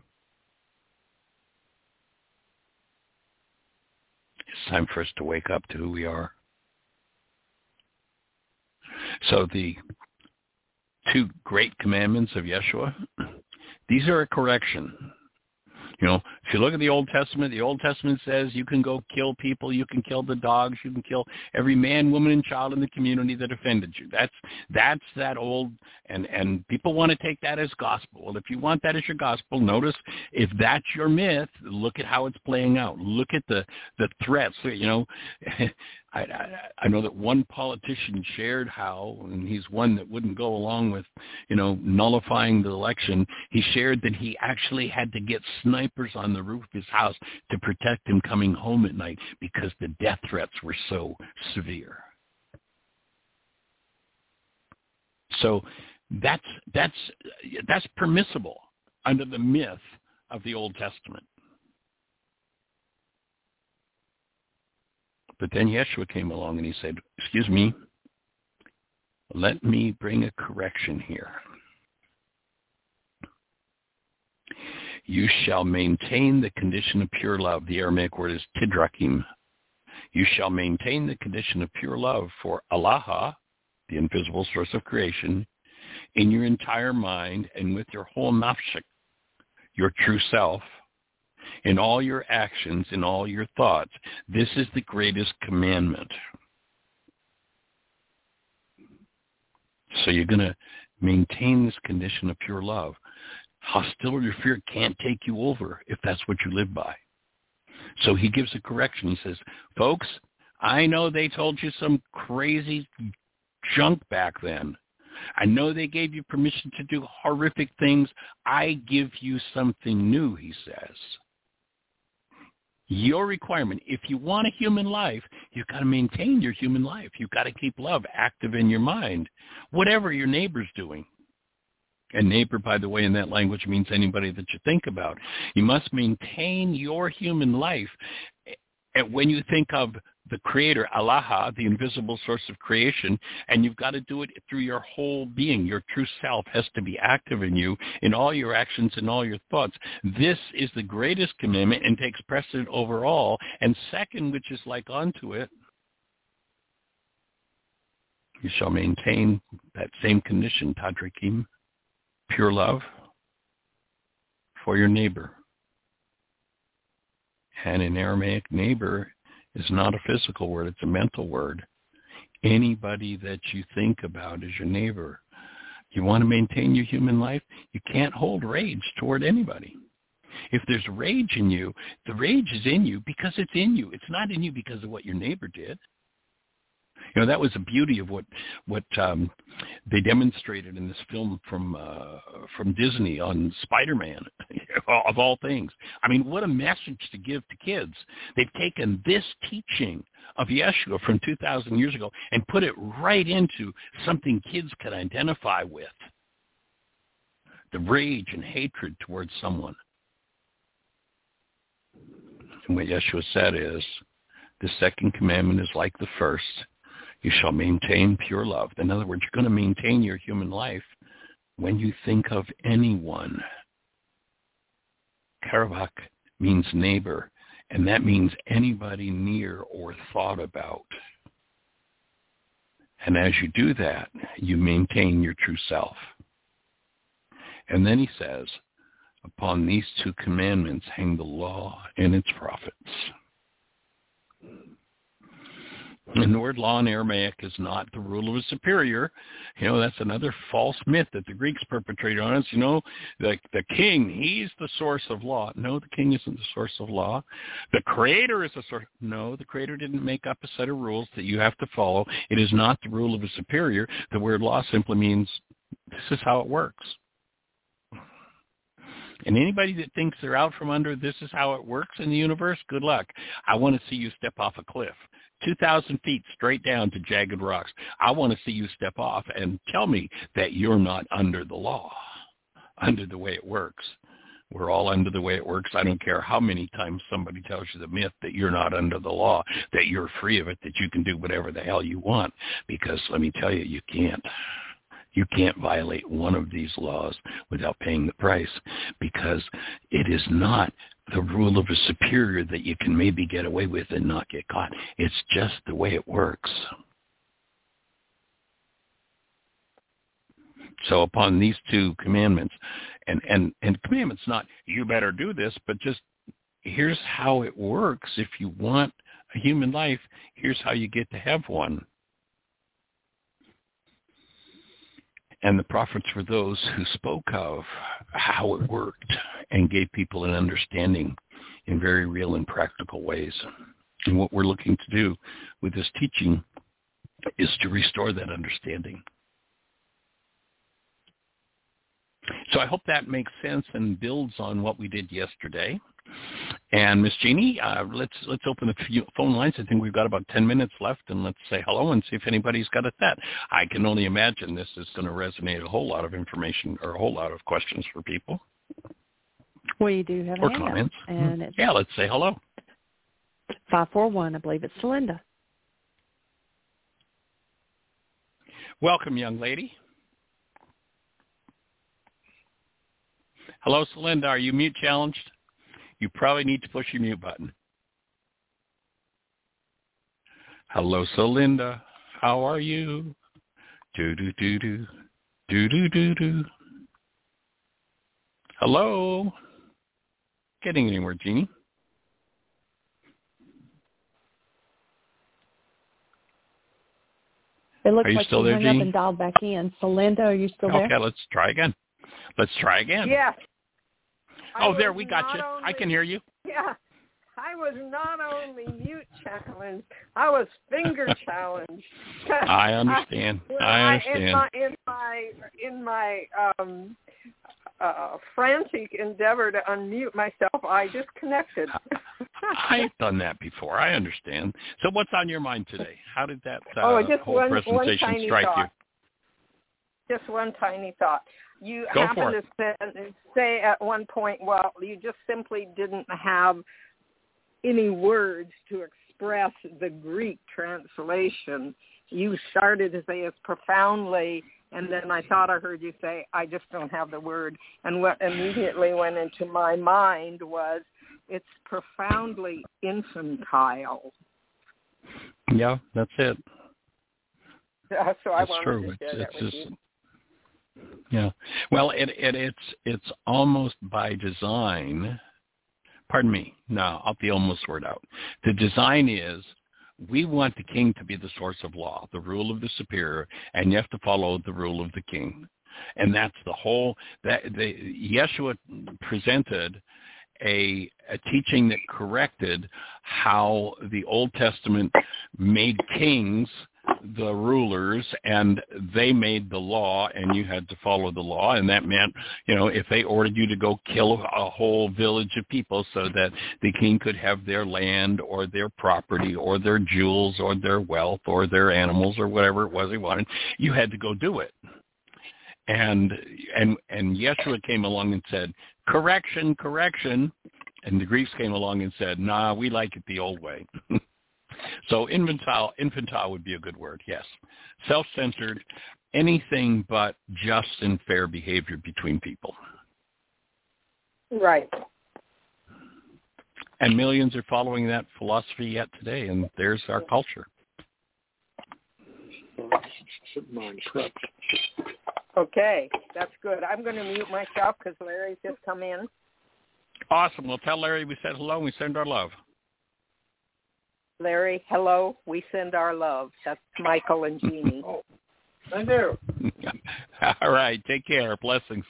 It's time for us to wake up to who we are. So the two great commandments of Yeshua, these are a correction. You know, if you look at the Old Testament, the Old Testament says you can go kill people, you can kill the dogs, you can kill every man, woman, and child in the community that offended you. That's that's that old, and, and people want to take that as gospel. Well, if you want that as your gospel, notice if that's your myth, look at how it's playing out. Look at the, the threats. You know, I, I, I know that one politician shared how, and he's one that wouldn't go along with, you know, nullifying the election. He shared that he actually had to get snipers on the roof of his house to protect him coming home at night because the death threats were so severe. So that's that's that's permissible under the myth of the Old Testament. But then Yeshua came along and he said, excuse me, let me bring a correction here. You shall maintain the condition of pure love. The Aramaic word is tidrakim. You shall maintain the condition of pure love for Allah, the invisible source of creation, in your entire mind and with your whole nafshik, your true self, in all your actions, in all your thoughts. This is the greatest commandment. So you're going to maintain this condition of pure love. Hostility or fear can't take you over if that's what you live by. So he gives a correction. He says, folks, I know they told you some crazy junk back then. I know they gave you permission to do horrific things. I give you something new, he says. Your requirement, if you want a human life, you've got to maintain your human life. You've got to keep love active in your mind, whatever your neighbor's doing. And neighbor, by the way, in that language means anybody that you think about. You must maintain your human life. And when you think of the Creator, Allah, the invisible source of creation, and you've got to do it through your whole being. Your true self has to be active in you, in all your actions and all your thoughts. This is the greatest commandment and takes precedent over all. And second, which is like unto it, you shall maintain that same condition, Tadrakim, pure love for your neighbor. And in Aramaic, neighbor is not a physical word, it's a mental word. Anybody that you think about as your neighbor. You want to maintain your human life? You can't hold rage toward anybody. If there's rage in you, the rage is in you because it's in you. It's not in you because of what your neighbor did. You know, that was the beauty of what what um, they demonstrated in this film from uh, from Disney on Spider-Man, of all things. I mean, what a message to give to kids. They've taken this teaching of Yeshua from two thousand years ago and put it right into something kids can identify with. The rage and hatred towards someone. And what Yeshua said is, the second commandment is like the first. You shall maintain pure love. In other words, you're going to maintain your human life when you think of anyone. Karavak means neighbor, and that means anybody near or thought about. And as you do that, you maintain your true self. And then he says, upon these two commandments hang the law and its prophets. And the word law in Aramaic is not the rule of a superior. You know, that's another false myth that the Greeks perpetrated on us. You know, the, the king, he's the source of law. No, the king isn't the source of law. The creator is the source. No, the creator didn't make up a set of rules that you have to follow. It is not the rule of a superior. The word law simply means this is how it works. And anybody that thinks they're out from under this is how it works in the universe, good luck. I want to see you step off a cliff. two thousand feet straight down to jagged rocks. I want to see you step off and tell me that you're not under the law, under the way it works. We're all under the way it works. I don't care how many times somebody tells you the myth that you're not under the law, that you're free of it, that you can do whatever the hell you want, because let me tell you, you can't. You can't violate one of these laws without paying the price, because it is not the rule of a superior that you can maybe get away with and not get caught. It's just the way it works. So upon these two commandments, and, and, and commandments not, you better do this, but just here's how it works. If you want a human life, here's how you get to have one. And the prophets were those who spoke of how it worked and gave people an understanding in very real and practical ways. And what we're looking to do with this teaching is to restore that understanding. So I hope that makes sense and builds on what we did yesterday. And Miss Jeannie, uh, let's let's open the few phone lines. I think we've got about ten minutes left, and let's say hello and see if anybody's got a that. I can only imagine this is going to resonate a whole lot of information or a whole lot of questions for people. We do have or a hand comments. Up, and it's yeah, let's say hello. five four one, I believe it's Celinda. Welcome, young lady. Hello, Celinda. Are you mute challenged? You probably need to push your mute button. Hello, Celinda. How are you? Do do do do do do do do. Hello. Getting anywhere, Jeannie? It looks are you like still you there, hung Jeannie? up and dialed back in. Celinda, are you still there? Okay, let's try again. Let's try again. Yes. Oh, there, we got you. Only, I can hear you. Yeah. I was not only mute challenged, I was finger challenged. I understand. I, I understand. In my in my in my um, uh, frantic endeavor to unmute myself, I disconnected. I've done that before. I understand. So, what's on your mind today? How did that uh, oh, just whole one, presentation one tiny strike thought. you? Just one tiny thought. You Go happened for to say, say at one point, well, you just simply didn't have any words to express the Greek translation. You started to say it's profoundly, and then I thought I heard you say, I just don't have the word. And what immediately went into my mind was, it's profoundly infantile. Yeah, that's it. Uh, so I That's wanted true. to share it's, that it's with just, you. Yeah. Well, it, it it's it's almost by design. Pardon me. No, I'll the almost word out. The design is we want the king to be the source of law, the rule of the superior, and you have to follow the rule of the king. And that's the whole that the Yeshua presented a a teaching that corrected how the Old Testament made kings the rulers, and they made the law, and you had to follow the law, and that meant, you know, if they ordered you to go kill a whole village of people so that the king could have their land or their property or their jewels or their wealth or their animals or whatever it was he wanted, you had to go do it. And and and Yeshua came along and said, correction, correction, and the Greeks came along and said, nah, we like it the old way. So infantile, infantile would be a good word, yes. Self-centered, anything but just and fair behavior between people. Right. And millions are following that philosophy yet today, and there's our culture. Okay, that's good. I'm going to mute myself because Larry's just come in. Awesome. Well, tell Larry we said hello and we send our love. Larry, hello. We send our love. That's Michael and Jeannie. Oh, I do. All right. Take care. Blessings.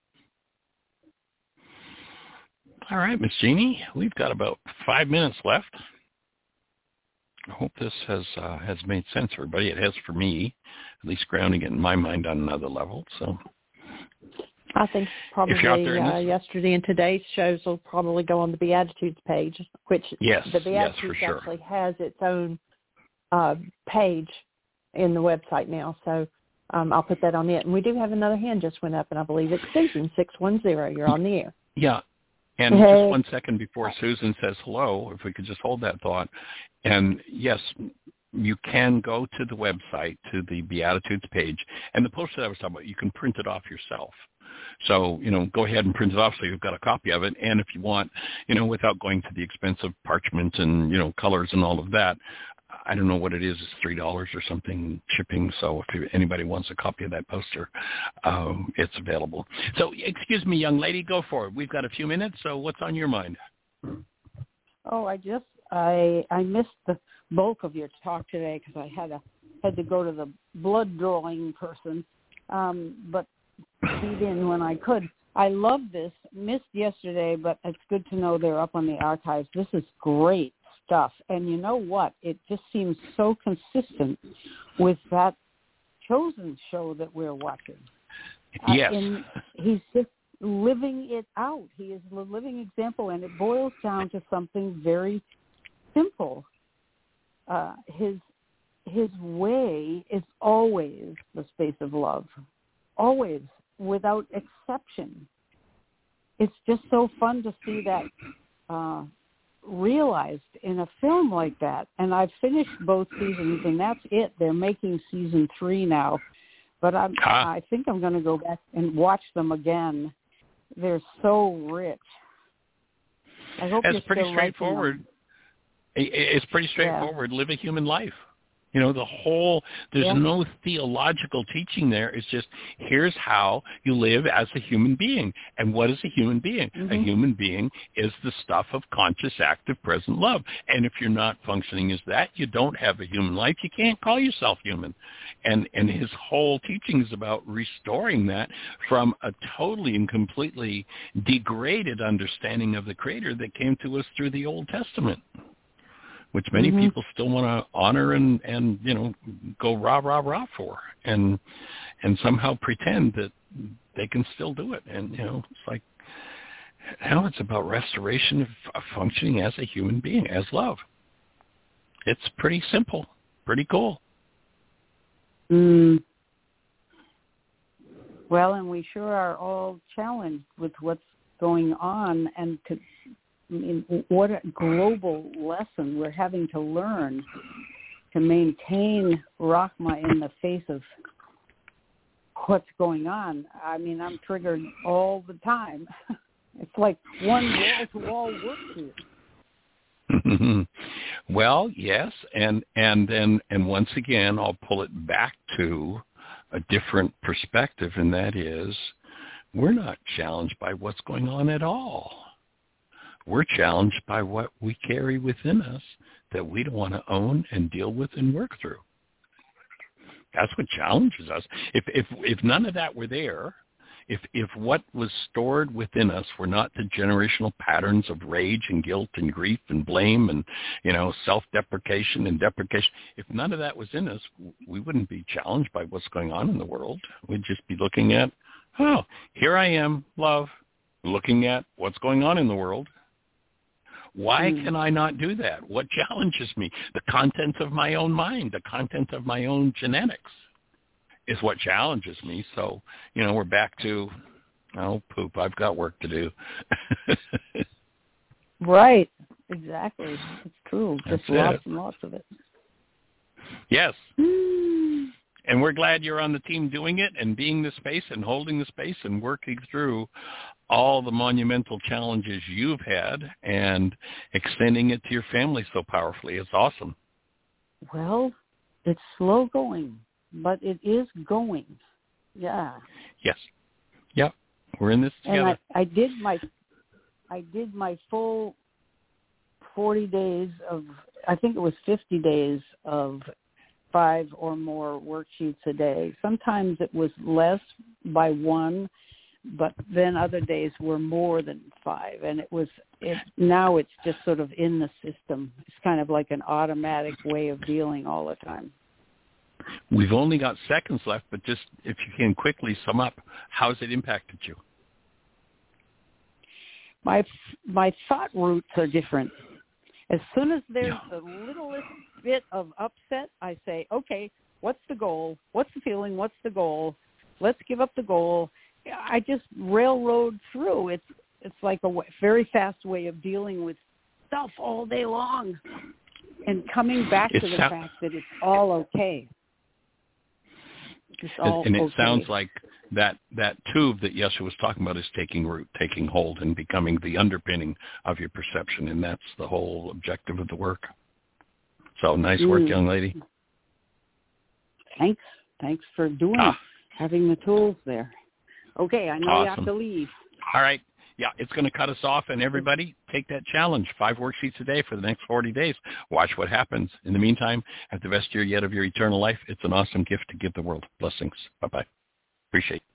All right, Miss Jeannie, we've got about five minutes left. I hope this has uh, has made sense for everybody. It has for me, at least grounding it in my mind on another level. So I think probably uh, yesterday and today's shows will probably go on the Beatitudes page, which yes, the Beatitudes yes, for sure. actually has its own uh, page in the website now. So um, I'll put that on it. And we do have another hand just went up, and I believe it's Susan, six one zero. You're on the air. Yeah. And hey. just one second before Susan says hello, if we could just hold that thought. And yes, you can go to the website, to the Beatitudes page, and the poster that I was talking about, you can print it off yourself. So, you know, go ahead and print it off so you've got a copy of it. And if you want, you know, without going to the expense of parchment and, you know, colors and all of that, I don't know what it is. It's three dollars or something shipping. So if anybody wants a copy of that poster, um, it's available. So excuse me, young lady, go for it. We've got a few minutes. So what's on your mind? Oh, I just I I missed the bulk of your talk today because I had a had to go to the blood drawing person, um, but feed in when I could. I love this. Missed yesterday, but it's good to know they're up on the archives. This is great stuff. And you know what? It just seems so consistent with that Chosen show that we're watching. Yes. Uh, and he's just living it out. He is the living example, and it boils down to something very simple. Uh, his his way is always the space of love, always, without exception. It's just so fun to see that uh, realized in a film like that. And I've finished both seasons, and that's it. They're making season three now. But I'm, huh? I think I'm going to go back and watch them again. They're so rich. I hope it's pretty straightforward. It's pretty straightforward. Yeah. Live a human life. You know, the whole, there's yeah. no theological teaching there. It's just, here's how you live as a human being. And what is a human being? Mm-hmm. A human being is the stuff of conscious, active, present love. And if you're not functioning as that, you don't have a human life. You can't call yourself human. And and his whole teaching is about restoring that from a totally and completely degraded understanding of the Creator that came to us through the Old Testament, which many mm-hmm. people still want to honor and, and, you know, go rah, rah, rah for, and and somehow pretend that they can still do it. And, you know, it's like, hell, it's about restoration of, of functioning as a human being, as love. It's pretty simple, pretty cool. Mm. Well, and we sure are all challenged with what's going on, and to I mean, what a global lesson we're having to learn to maintain Rahma in the face of what's going on. I mean, I'm triggered all the time. It's like one wall-to-wall work here. Well, yes, and and then and once again, I'll pull it back to a different perspective, and that is, we're not challenged by what's going on at all. We're challenged by what we carry within us that we don't want to own and deal with and work through. That's what challenges us. If if if none of that were there, if if what was stored within us were not the generational patterns of rage and guilt and grief and blame and, you know, self-deprecation and deprecation, if none of that was in us, we wouldn't be challenged by what's going on in the world. We'd just be looking at, oh, here I am, love, looking at what's going on in the world. Why can I not do that? What challenges me? The content of my own mind, the content of my own genetics is what challenges me. So, you know, we're back to, oh, poop, I've got work to do. Right. Exactly. It's true. That's Just lots it. and lots of it. Yes. And we're glad you're on the team doing it and being the space and holding the space and working through all the monumental challenges you've had and extending it to your family so powerfully. It's awesome. Well, it's slow going, but it is going. Yeah. Yes. Yep. We're in this together. And I, I did my, I did my full forty days of, I think it was fifty days of five or more worksheets a day. Sometimes it was less by one, but then other days were more than five. And it was, it, now it's just sort of in the system. It's kind of like an automatic way of dealing all the time. We've only got seconds left, but just if you can quickly sum up, how's it impacted you? My, my thought routes are different. As soon as there's yeah. the littlest bit of upset, I say, okay, what's the goal? What's the feeling? What's the goal? Let's give up the goal. I just railroad through. It's it's like a very fast way of dealing with stuff all day long and coming back it to the so- fact that it's all okay. It's all and it okay. sounds like that, that tube that Yeshua was talking about is taking root, taking hold, and becoming the underpinning of your perception, and that's the whole objective of the work. So nice work, Mm. young lady. Thanks. Thanks for doing Ah. it, having the tools there. Okay, I know Awesome. you have to leave. All right. Yeah, it's going to cut us off, and everybody take that challenge. Five worksheets a day for the next forty days. Watch what happens. In the meantime, have the best year yet of your eternal life. It's an awesome gift to give the world. Blessings. Bye-bye. Appreciate it.